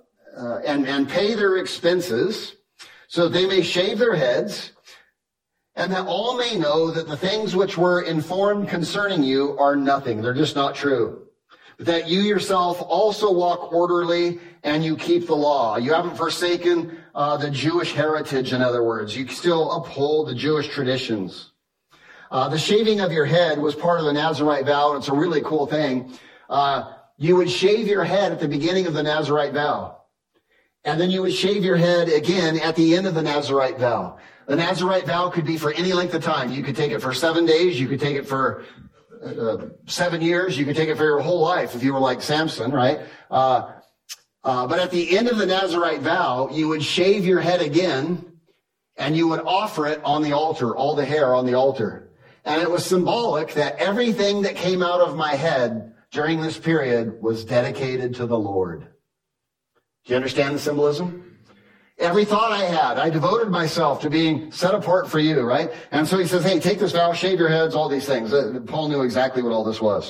and pay their expenses so that they may shave their heads and that all may know that the things which were informed concerning you are nothing. They're just not true. But that you yourself also walk orderly and you keep the law. You haven't forsaken the Jewish heritage, in other words. You still uphold the Jewish traditions. The shaving of your head was part of the Nazirite vow, and it's a really cool thing. You would shave your head at the beginning of the Nazirite vow. And then you would shave your head again at the end of the Nazirite vow. The Nazirite vow could be for any length of time. You could take it for 7 days. You could take it for 7 years. You could take it for your whole life if you were like Samson, right? But at the end of the Nazirite vow, you would shave your head again, and you would offer it on the altar, all the hair on the altar. And it was symbolic that everything that came out of my head during this period was dedicated to the Lord. Do you understand the symbolism? Every thought I had, I devoted myself to being set apart for you, right? And so he says, hey, take this vow, shave your heads, all these things. Paul knew exactly what all this was.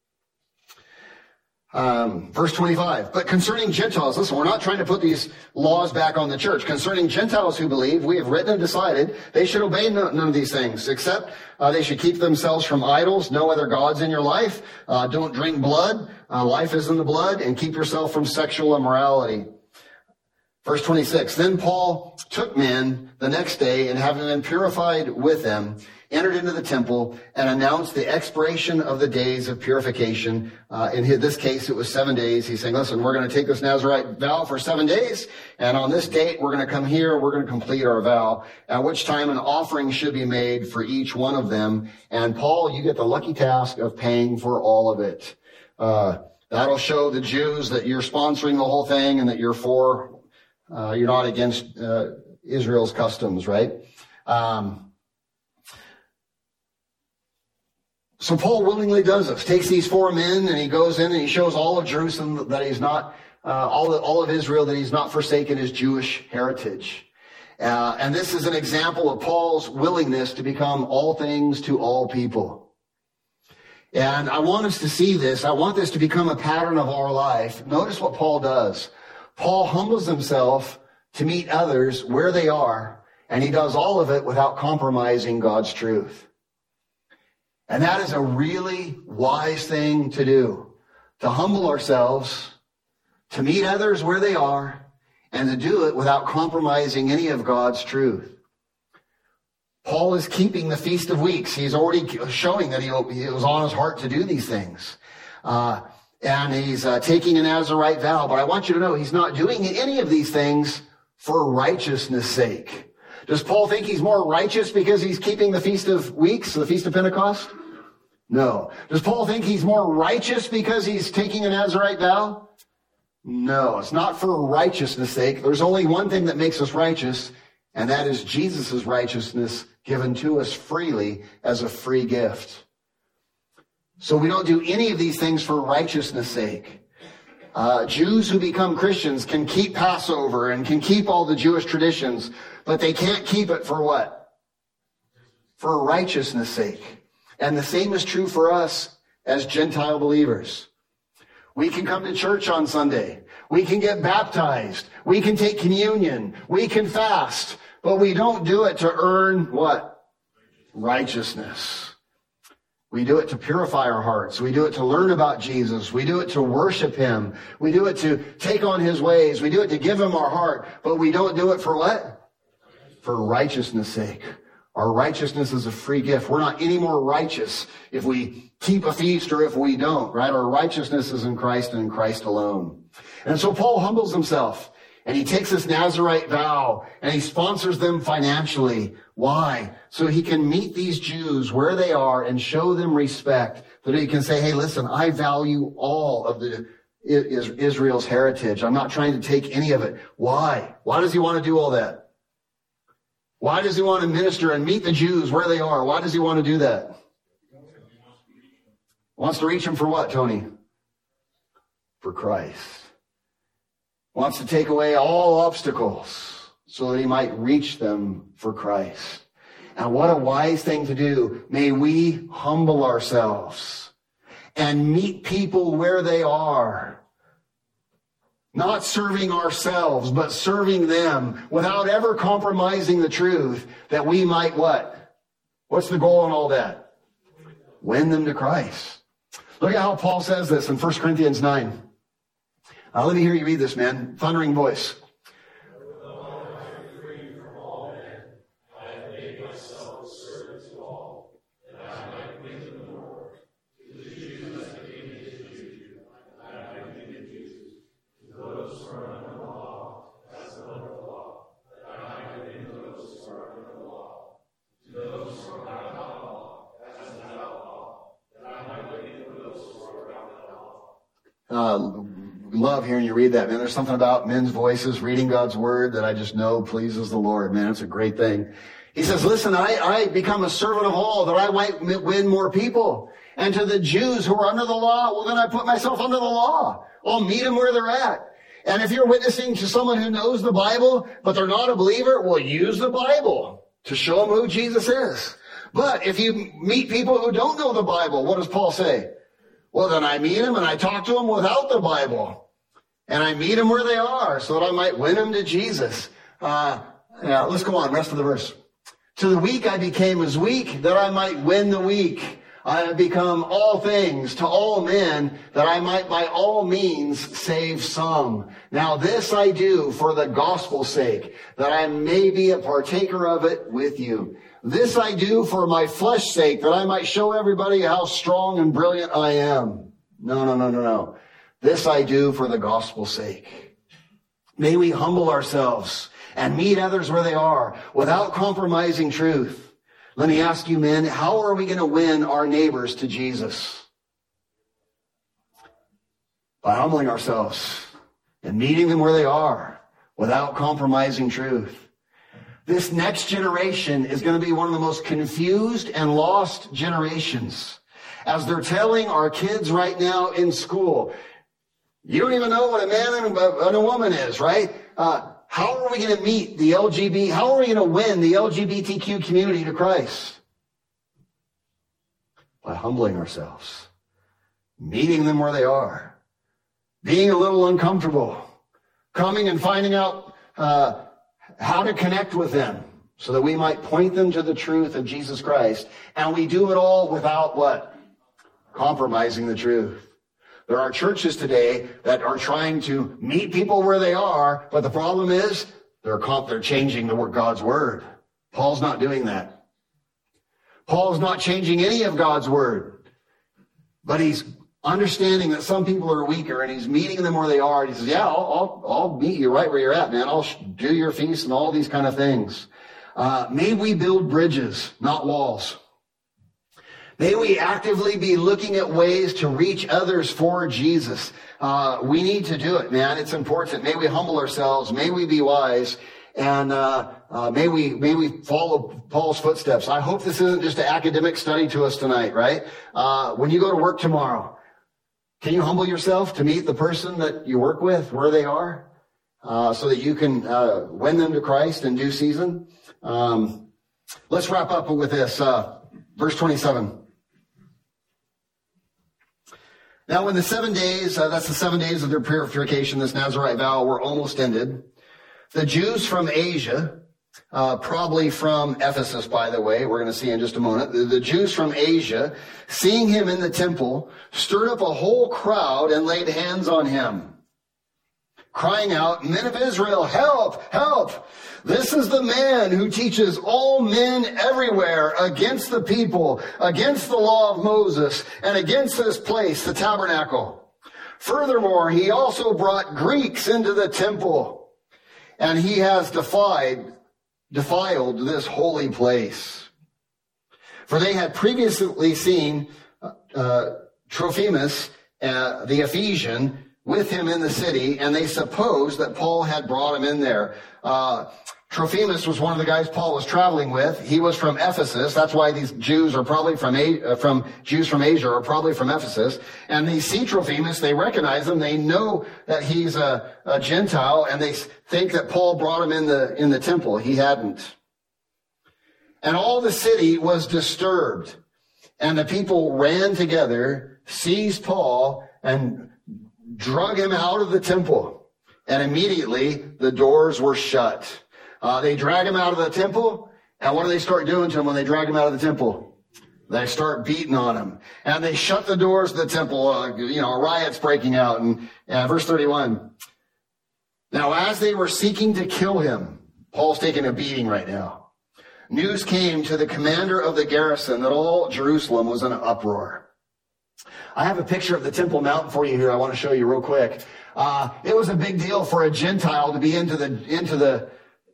Verse 25, but concerning Gentiles, listen, we're not trying to put these laws back on the church. Concerning Gentiles who believe, we have written and decided they should obey none of these things, except they should keep themselves from idols, no other gods in your life, don't drink blood, life is in the blood, and keep yourself from sexual immorality. Verse 26, then Paul took men the next day, and having been purified with them, entered into the temple and announced the expiration of the days of purification. In this case, it was 7 days. He's saying, listen, we're going to take this Nazirite vow for 7 days. And on this date, we're going to come here. We're going to complete our vow, at which time an offering should be made for each one of them. And Paul, you get the lucky task of paying for all of it. That'll show the Jews that you're sponsoring the whole thing and that you're not against Israel's customs, right? So Paul willingly does this, takes these 4 men and he goes in and he shows all of Jerusalem that he's not, all of Israel, that he's not forsaken his Jewish heritage. And this is an example of Paul's willingness to become all things to all people. And I want us to see this. I want this to become a pattern of our life. Notice what Paul does. Paul humbles himself to meet others where they are, and he does all of it without compromising God's truth. And that is a really wise thing to do, to humble ourselves, to meet others where they are, and to do it without compromising any of God's truth. Paul is keeping the Feast of Weeks. He's already showing that it was on his heart to do these things. And he's taking a Nazirite vow. But I want you to know he's not doing any of these things for righteousness' sake. Does Paul think he's more righteous because he's keeping the Feast of Weeks, the Feast of Pentecost? No. Does Paul think he's more righteous because he's taking a Nazirite vow? No, it's not for righteousness' sake. There's only one thing that makes us righteous, and that is Jesus' righteousness given to us freely as a free gift. So we don't do any of these things for righteousness' sake. Jews who become Christians can keep Passover and can keep all the Jewish traditions, but they can't keep it for what? For righteousness' sake. And the same is true for us as Gentile believers. We can come to church on Sunday. We can get baptized. We can take communion. We can fast. But we don't do it to earn what? Righteousness. We do it to purify our hearts. We do it to learn about Jesus. We do it to worship him. We do it to take on his ways. We do it to give him our heart. But we don't do it for what? For righteousness' sake. Our righteousness is a free gift. We're not any more righteous if we keep a feast or if we don't, right? Our righteousness is in Christ and in Christ alone. And so Paul humbles himself and he takes this Nazirite vow and he sponsors them financially. Why? So he can meet these Jews where they are and show them respect. So that he can say, hey, listen, I value all of Israel's heritage. I'm not trying to take any of it. Why? Why does he want to do all that? Why does he want to minister and meet the Jews where they are? Why does he want to do that? Wants to reach them for what, Tony? For Christ. Wants to take away all obstacles so that he might reach them for Christ. And what a wise thing to do. May we humble ourselves and meet people where they are. Not serving ourselves, but serving them without ever compromising the truth, that we might what? What's the goal in all that? Win them to Christ. Look at how Paul says this in 1 Corinthians 9. Let me hear you read this, man. Thundering voice. Love hearing you read that, man. There's something about men's voices reading God's word that I just know pleases the Lord, man. It's a great thing. He says, listen, I become a servant of all that I might win more people. And to the Jews who are under the law, well, then I put myself under the law. I'll meet them where they're at. And if you're witnessing to someone who knows the Bible, but they're not a believer, well, use the Bible to show them who Jesus is. But if you meet people who don't know the Bible, what does Paul say? Well, then I meet them and I talk to them without the Bible. And I meet them where they are so that I might win them to Jesus. Let's go on. Rest of the verse. To the weak I became as weak that I might win the weak. I have become all things to all men that I might by all means save some. Now this I do for the gospel's sake, that I may be a partaker of it with you. This I do for my flesh's sake, that I might show everybody how strong and brilliant I am. No. This I do for the gospel's sake. May we humble ourselves and meet others where they are without compromising truth. Let me ask you, men, how are we going to win our neighbors to Jesus? By humbling ourselves and meeting them where they are without compromising truth. This next generation is going to be one of the most confused and lost generations. As they're telling our kids right now in school, you don't even know what a man and a woman is, right? How are we going to meet the LGBT? How are we going to win the LGBTQ community to Christ? By humbling ourselves, meeting them where they are, being a little uncomfortable, coming and finding out how to connect with them so that we might point them to the truth of Jesus Christ. And we do it all without what? Compromising the truth. There are churches today that are trying to meet people where they are, but the problem is they're changing God's word. Paul's not doing that. Paul's not changing any of God's word, but he's understanding that some people are weaker, and he's meeting them where they are. And he says, yeah, I'll meet you right where you're at, man. I'll do your feast and all these kind of things. May we build bridges, not walls. May we actively be looking at ways to reach others for Jesus. We need to do it, man. It's important. May we humble ourselves. May we be wise. And may we follow Paul's footsteps. I hope this isn't just an academic study to us tonight, right? When you go to work tomorrow, can you humble yourself to meet the person that you work with where they are so that you can win them to Christ in due season? Let's wrap up with this. Verse 27. Now, when the 7 days, that's the 7 days of their purification, this Nazirite vow, were almost ended, the Jews from Asia, probably from Ephesus, by the way, we're going to see in just a moment, the Jews from Asia, seeing him in the temple, stirred up a whole crowd and laid hands on him, crying out, "Men of Israel, help, help! This is the man who teaches all men everywhere against the people, against the law of Moses, and against this place, the tabernacle. Furthermore, he also brought Greeks into the temple, and he has defiled this holy place." For they had previously seen Trophimus, the Ephesian, with him in the city, and they supposed that Paul had brought him in there. Trophimus was one of the guys Paul was traveling with. He was from Ephesus. That's why these Jews are probably Jews from Asia are probably from Ephesus. And they see Trophimus, they recognize him, they know that he's a Gentile, and they think that Paul brought him in the temple. He hadn't. And all the city was disturbed, and the people ran together, seized Paul, and drug him out of the temple. And immediately the doors were shut. They drag him out of the temple, And what do they start doing to him when they drag him out of the temple? They start beating on him. And they shut the doors of the temple. A riot's breaking out. And verse 31. Now, as they were seeking to kill him, Paul's taking a beating right now. News came to the commander of the garrison that all Jerusalem was in an uproar. I have a picture of the Temple Mount for you here. I want to show you real quick. It was a big deal for a Gentile to be into the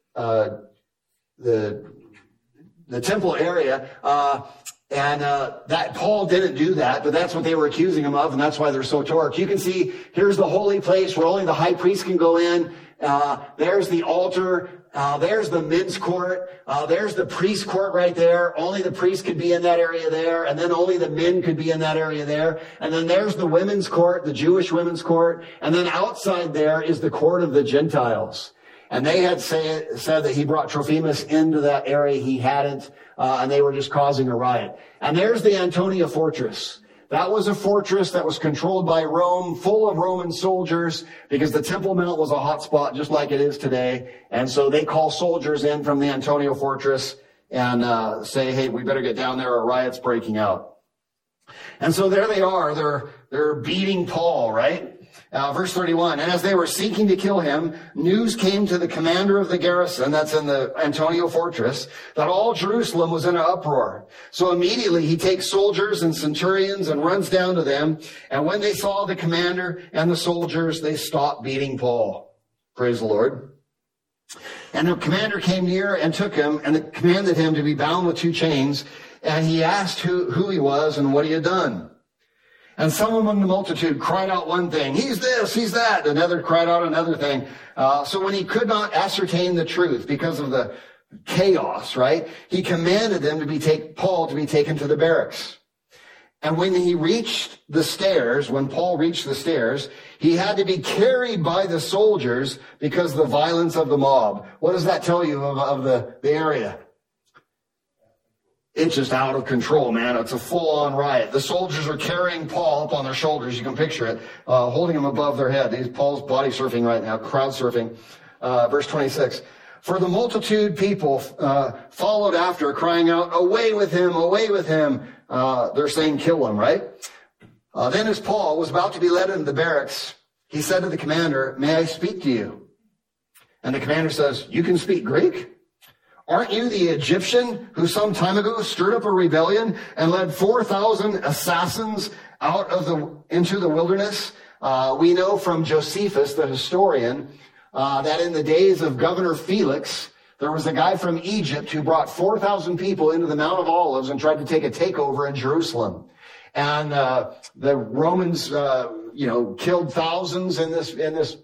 temple area. That Paul didn't do that, but that's what they were accusing him of, and that's why they're so torqued. You can see here's the holy place where only the high priest can go in. There's the altar. There's the men's court. There's the priest court right there. Only the priest could be in that area there. And then only the men could be in that area there. And then there's the women's court, the Jewish women's court. And then outside there is the court of the Gentiles. And they had said that he brought Trophimus into that area. He hadn't. And they were just causing a riot. And there's the Antonia fortress. That was a fortress that was controlled by Rome, full of Roman soldiers, because the Temple Mount was a hot spot just like it is today. And so they call soldiers in from the Antonia fortress and say, hey, we better get down there, a riot's breaking out. And so there they are. They're beating Paul, right? Verse 31, and as they were seeking to kill him, news came to the commander of the garrison, that's in the Antonia fortress, that all Jerusalem was in an uproar. So immediately he takes soldiers and centurions and runs down to them. And when they saw the commander and the soldiers, they stopped beating Paul. Praise the Lord. And the commander came near and took him and commanded him to be bound with 2 chains. And he asked who he was and what he had done. And some among the multitude cried out one thing, he's this, he's that. Another cried out another thing. So when he could not ascertain the truth because of the chaos, right, he commanded them Paul to be taken to the barracks. And when he reached the stairs, when Paul reached the stairs, he had to be carried by the soldiers because of the violence of the mob. What does that tell you of the area? It's just out of control, man. It's a full-on riot. The soldiers are carrying Paul up on their shoulders. You can picture it, holding him above their head. Paul's body surfing right now, crowd surfing. Verse 26. For the multitude people followed after, crying out, away with him, away with him. They're saying kill him, right? Then as Paul was about to be led into the barracks, he said to the commander, may I speak to you? And the commander says, you can speak Greek? Aren't you the Egyptian who some time ago stirred up a rebellion and led 4,000 assassins into the wilderness? We know from Josephus, the historian, that in the days of Governor Felix, there was a guy from Egypt who brought 4,000 people into the Mount of Olives and tried to take a takeover in Jerusalem. And the Romans, killed thousands in this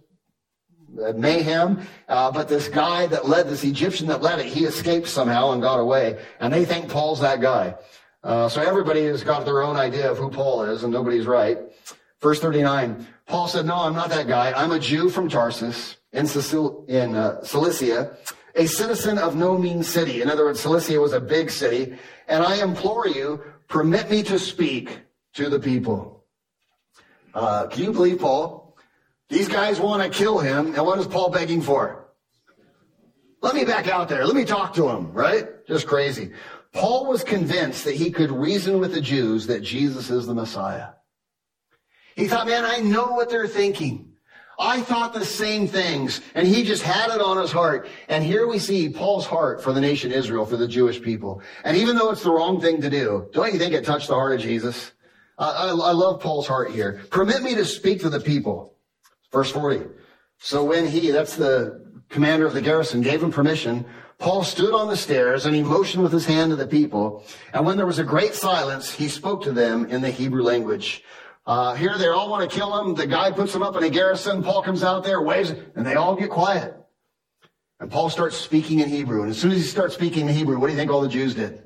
mayhem, but this guy this Egyptian that led it, he escaped somehow and got away, and they think Paul's that guy. So everybody has got their own idea of who Paul is, and nobody's right. Verse 39, Paul said, no, I'm not that guy. I'm a Jew from Tarsus in Cilicia, a citizen of no mean city. In other words, Cilicia was a big city, and I implore you, permit me to speak to the people. Can you believe Paul? These guys want to kill him, and what is Paul begging for? Let me back out there. Let me talk to him, right? Just crazy. Paul was convinced that he could reason with the Jews that Jesus is the Messiah. He thought, man, I know what they're thinking. I thought the same things, and he just had it on his heart. And here we see Paul's heart for the nation Israel, for the Jewish people. And even though it's the wrong thing to do, don't you think it touched the heart of Jesus? I love Paul's heart here. Permit me to speak to the people. Verse 40. So when that's the commander of the garrison, gave him permission, Paul stood on the stairs and he motioned with his hand to the people. And when there was a great silence, he spoke to them in the Hebrew language. Here they all want to kill him. The guy puts him up in a garrison. Paul comes out there, waves, and they all get quiet. And Paul starts speaking in Hebrew. And as soon as he starts speaking in Hebrew, what do you think all the Jews did?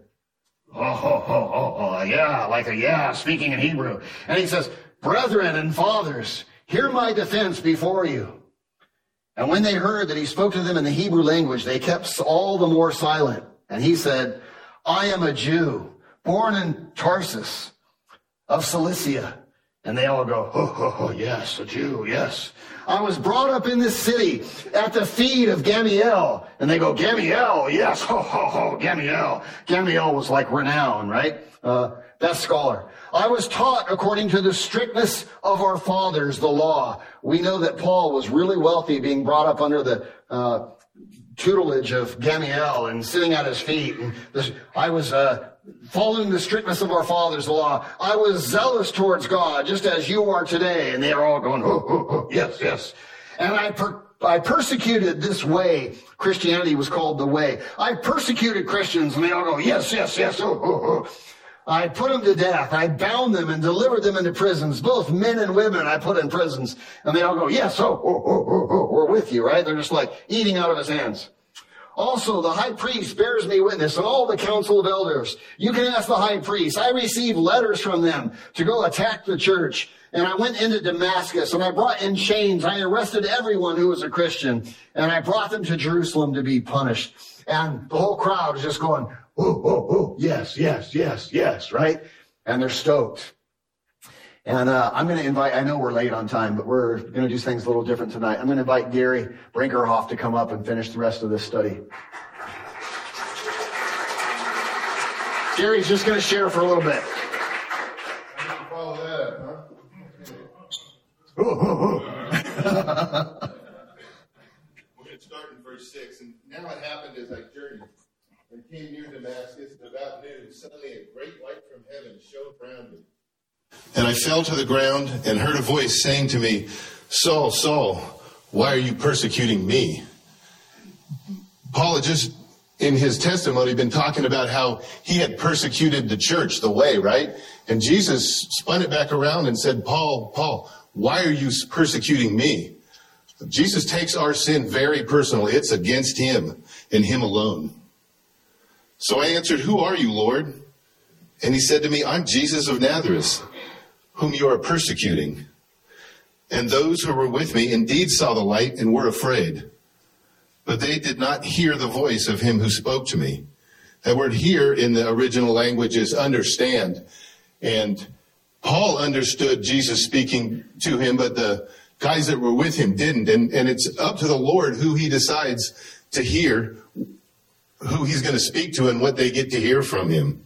Speaking in Hebrew. And he says, brethren and fathers, hear my defense before you. And when they heard that he spoke to them in the Hebrew language, they kept all the more silent. And he said, I am a Jew, born in Tarsus of Cilicia, And they all go, oh, yes, a Jew, yes. I was brought up in this city at the feet of Gamaliel. And they go, Gamaliel, yes, Gamaliel. Gamaliel was like renowned, right? Best scholar. I was taught according to the strictness of our fathers, the law. We know that Paul was really wealthy, being brought up under the tutelage of Gamaliel and sitting at his feet. And I was following the strictness of our fathers, the law. I was zealous towards God, just as you are today. And they are all going, yes, yes. And I persecuted this way. Christianity was called the way. I persecuted Christians, and they all go, yes, yes, yes. I put them to death. I bound them and delivered them into prisons, both men and women I put in prisons. And they all go, yes, we're with you, right? They're just like eating out of his hands. Also, the high priest bears me witness, and all the council of elders. You can ask the high priest. I received letters from them to go attack the church. And I went into Damascus, and I brought in chains. I arrested everyone who was a Christian, and I brought them to Jerusalem to be punished. And the whole crowd is just going, yes, yes, yes, yes, right? And they're stoked. And I'm going to invite, I know we're late on time, but we're going to do things a little different tonight. I'm going to invite Gary Brinkerhoff to come up and finish the rest of this study. Gary's just going to share for a little bit. I need to follow that up, huh? We're going to start in verse 6. And now it happened as I journeyed and came near Damascus, and about noon, suddenly a great light from heaven shone around me. And I fell to the ground and heard a voice saying to me, Saul, Saul, why are you persecuting me? Paul had just, in his testimony, been talking about how he had persecuted the church, the way, right? And Jesus spun it back around and said, Paul, why are you persecuting me? Jesus takes our sin very personally. It's against him and him alone. So I answered, who are you, Lord? And he said to me, I'm Jesus of Nazareth, whom you are persecuting. And those who were with me indeed saw the light and were afraid. But they did not hear the voice of him who spoke to me. That word hear in the original language is understand. And Paul understood Jesus speaking to him, but the guys that were with him didn't. And it's up to the Lord who he decides to hear, who he's going to speak to, and what they get to hear from him.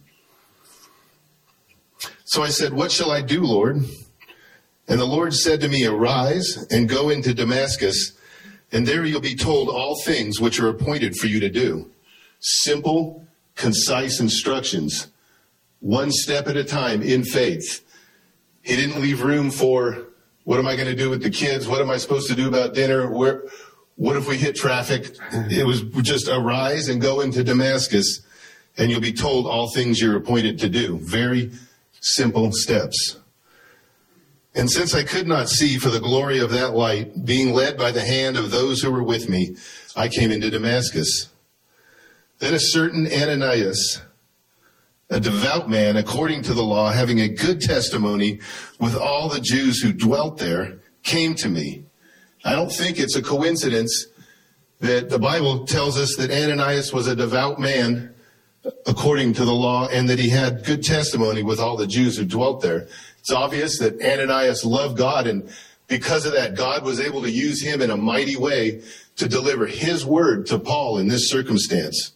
So I said, what shall I do, Lord? And the Lord said to me, arise and go into Damascus, and there you'll be told all things which are appointed for you to do. Simple, concise instructions, one step at a time in faith. He didn't leave room for, what am I going to do with the kids? What am I supposed to do about dinner? What if we hit traffic? It was just arise and go into Damascus, and you'll be told all things you're appointed to do. Very simple steps. And since I could not see for the glory of that light, being led by the hand of those who were with me, I came into Damascus. Then a certain Ananias, a devout man according to the law, having a good testimony with all the Jews who dwelt there, came to me. I don't think it's a coincidence that the Bible tells us that Ananias was a devout man according to the law, and that he had good testimony with all the Jews who dwelt there. It's obvious that Ananias loved God, and because of that, God was able to use him in a mighty way to deliver his word to Paul in this circumstance.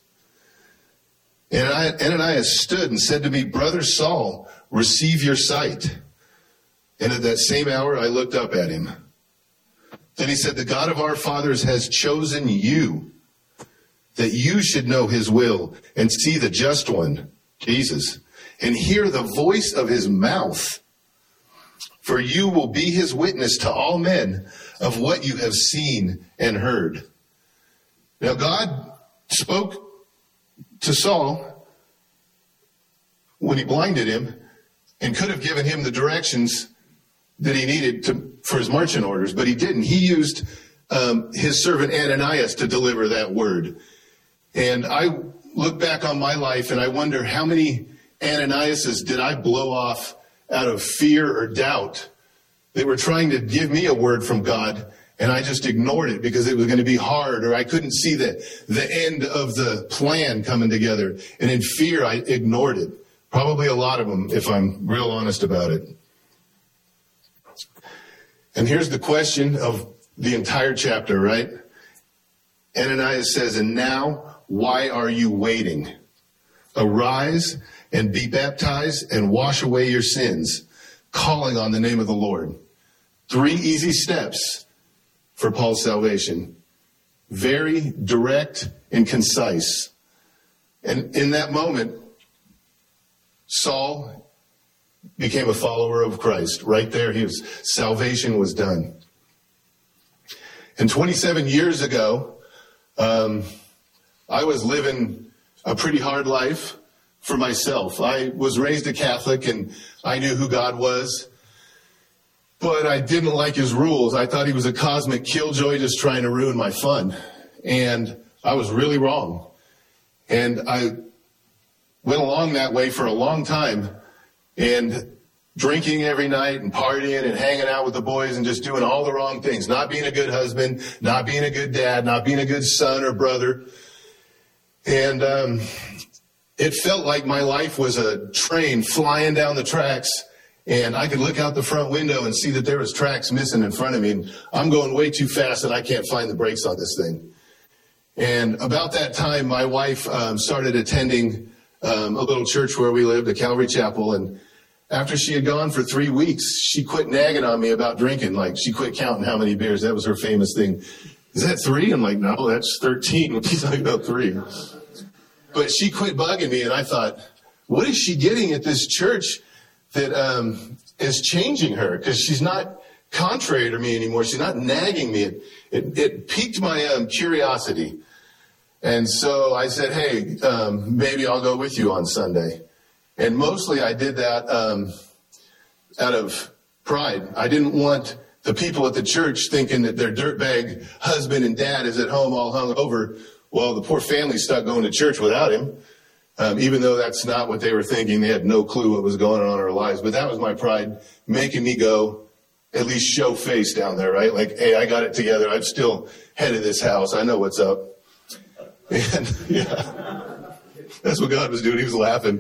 And Ananias stood and said to me, Brother Saul, receive your sight. And at that same hour, I looked up at him. Then he said, the God of our fathers has chosen you, that you should know his will and see the just one, Jesus, and hear the voice of his mouth. For you will be his witness to all men of what you have seen and heard. Now God spoke to Saul when he blinded him and could have given him the directions that he needed for his marching orders, but he didn't. He used his servant Ananias to deliver that word. And I look back on my life and I wonder how many Ananiases did I blow off out of fear or doubt. They were trying to give me a word from God, and I just ignored it because it was going to be hard, or I couldn't see the end of the plan coming together. And in fear, I ignored it. Probably a lot of them, if I'm real honest about it. And here's the question of the entire chapter, right? Ananias says, and now, why are you waiting? Arise and be baptized and wash away your sins, calling on the name of the Lord. 3 easy steps for Paul's salvation. Very direct and concise. And in that moment, Saul became a follower of Christ. Right there, salvation was done. And 27 years ago, I was living a pretty hard life for myself. I was raised a Catholic, and I knew who God was, but I didn't like his rules. I thought he was a cosmic killjoy just trying to ruin my fun, and I was really wrong. And I went along that way for a long time, and drinking every night and partying and hanging out with the boys and just doing all the wrong things, not being a good husband, not being a good dad, not being a good son or brother. And it felt like my life was a train flying down the tracks, and I could look out the front window and see that there was tracks missing in front of me, and I'm going way too fast and I can't find the brakes on this thing. And about that time, my wife started attending a little church where we lived, a Calvary Chapel, and after she had gone for 3 weeks, she quit nagging on me about drinking. Like, she quit counting how many beers. That was her famous thing. Is that 3? I'm like, no, that's 13. She's like, no, 3. But she quit bugging me, and I thought, what is she getting at this church that is changing her? Because she's not contrary to me anymore. She's not nagging me. It piqued my curiosity. And so I said, hey, maybe I'll go with you on Sunday. And mostly I did that out of pride. I didn't want the people at the church thinking that their dirtbag husband and dad is at home all hung over. Well, the poor family's stuck going to church without him, even though that's not what they were thinking. They had no clue what was going on in our lives. But that was my pride making me go at least show face down there, right? Like, hey, I got it together. I'm still head of this house. I know what's up. And yeah, that's what God was doing. He was laughing.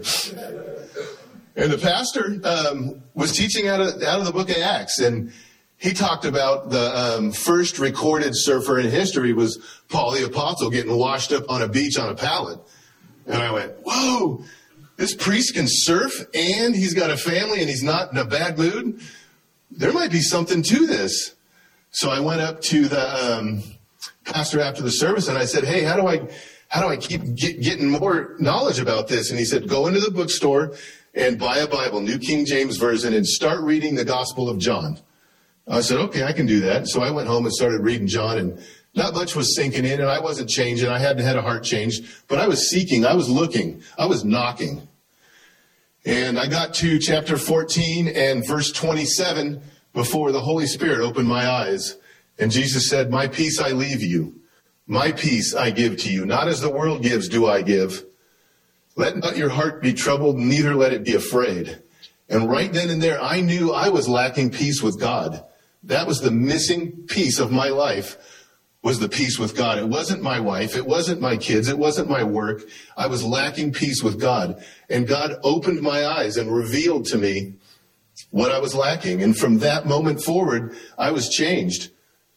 And the pastor was teaching out of the book of Acts, and he talked about the first recorded surfer in history was Paul the Apostle getting washed up on a beach on a pallet. And I went, whoa, this priest can surf and he's got a family and he's not in a bad mood? There might be something to this. So I went up to the pastor after the service and I said, hey, how do I keep getting more knowledge about this? And he said, go into the bookstore and buy a Bible, New King James Version, and start reading the Gospel of John. I said, okay, I can do that. So I went home and started reading John, and not much was sinking in, and I wasn't changing. I hadn't had a heart change, but I was seeking, I was looking, I was knocking. And I got to chapter 14 and verse 27 before the Holy Spirit opened my eyes. And Jesus said, my peace I leave you. My peace I give to you. Not as the world gives do I give. Let not your heart be troubled, neither let it be afraid. And right then and there, I knew I was lacking peace with God. That was the missing piece of my life, was the peace with God. It wasn't my wife. It wasn't my kids. It wasn't my work. I was lacking peace with God. And God opened my eyes and revealed to me what I was lacking. And from that moment forward, I was changed.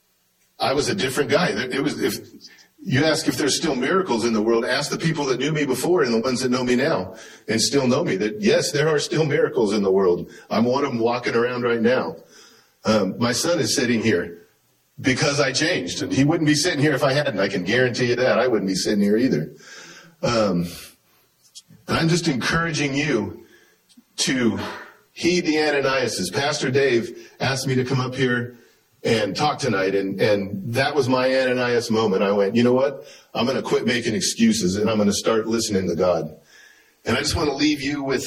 I was a different guy. If you ask if there's still miracles in the world, ask the people that knew me before and the ones that know me now and still know me, that yes, there are still miracles in the world. I'm one of them walking around right now. My son is sitting here because I changed. And he wouldn't be sitting here if I hadn't. I can guarantee you that. I wouldn't be sitting here either. And I'm just encouraging you to heed the Ananiases. Pastor Dave asked me to come up here and talk tonight, and that was my Ananias moment. I went, you know what? I'm going to quit making excuses, and I'm going to start listening to God. And I just want to leave you with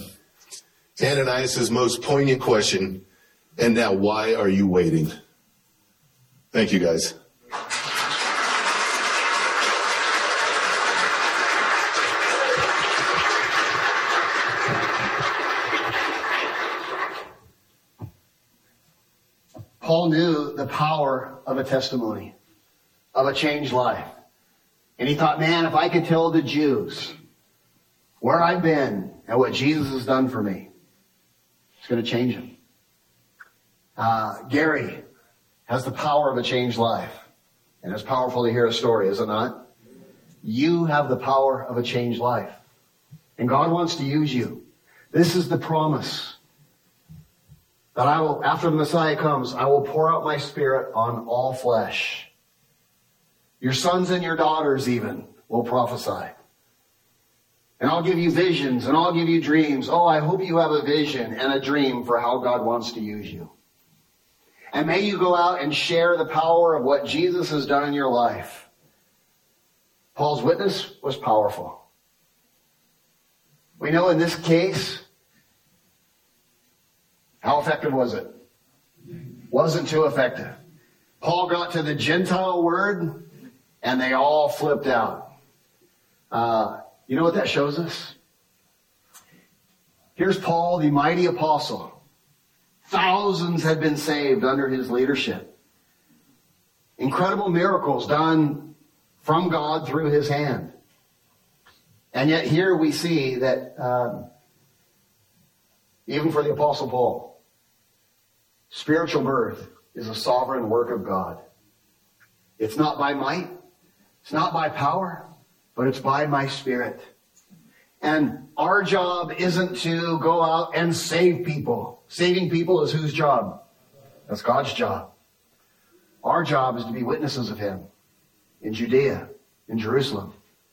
Ananias' most poignant question, and now, why are you waiting? Thank you, guys. Paul knew the power of a testimony, of a changed life. And he thought, man, if I could tell the Jews where I've been and what Jesus has done for me, it's going to change them. Gary has the power of a changed life. And it's powerful to hear a story, is it not? You have the power of a changed life. And God wants to use you. This is the promise. That I will, after the Messiah comes, I will pour out my Spirit on all flesh. Your sons and your daughters even will prophesy. And I'll give you visions and I'll give you dreams. Oh, I hope you have a vision and a dream for how God wants to use you. And may you go out and share the power of what Jesus has done in your life. Paul's witness was powerful. We know in this case, how effective was it? Wasn't too effective. Paul got to the Gentile word and they all flipped out. You know what that shows us? Here's Paul, the mighty apostle. Thousands had been saved under his leadership. Incredible miracles done from God through his hand. And yet here we see that even for the Apostle Paul, spiritual birth is a sovereign work of God. It's not by might, it's not by power, but it's by my Spirit. And our job isn't to go out and save people. Saving people is whose job? That's God's job. Our job is to be witnesses of Him in Judea, in Jerusalem,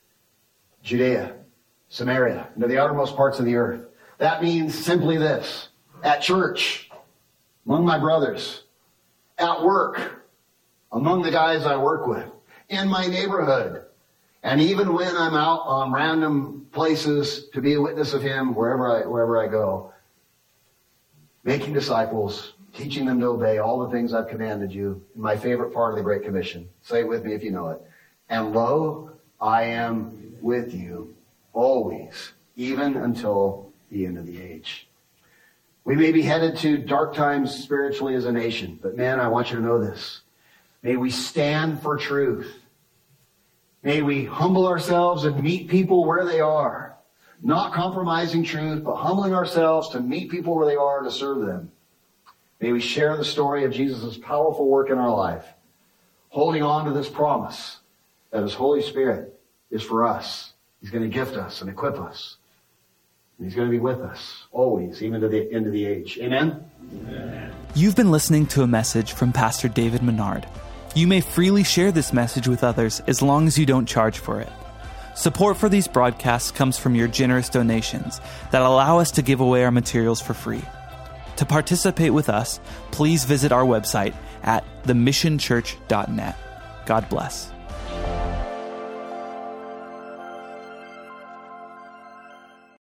Judea, Samaria, and to the outermost parts of the earth. That means simply this: at church, among my brothers, at work, among the guys I work with, in my neighborhood, and even when I'm out on random places to be a witness of Him wherever I go, making disciples, teaching them to obey all the things I've commanded you. My favorite part of the Great Commission. Say it with me if you know it. And lo, I am with you always, even until the end of the age. We may be headed to dark times spiritually as a nation, but man, I want you to know this. May we stand for truth. May we humble ourselves and meet people where they are. Not compromising truth, but humbling ourselves to meet people where they are and to serve them. May we share the story of Jesus' powerful work in our life, holding on to this promise that His Holy Spirit is for us. He's going to gift us and equip us. And He's going to be with us always, even to the end of the age. Amen? Amen. You've been listening to a message from Pastor David Menard. You may freely share this message with others as long as you don't charge for it. Support for these broadcasts comes from your generous donations that allow us to give away our materials for free. To participate with us, please visit our website at themissionchurch.net. God bless.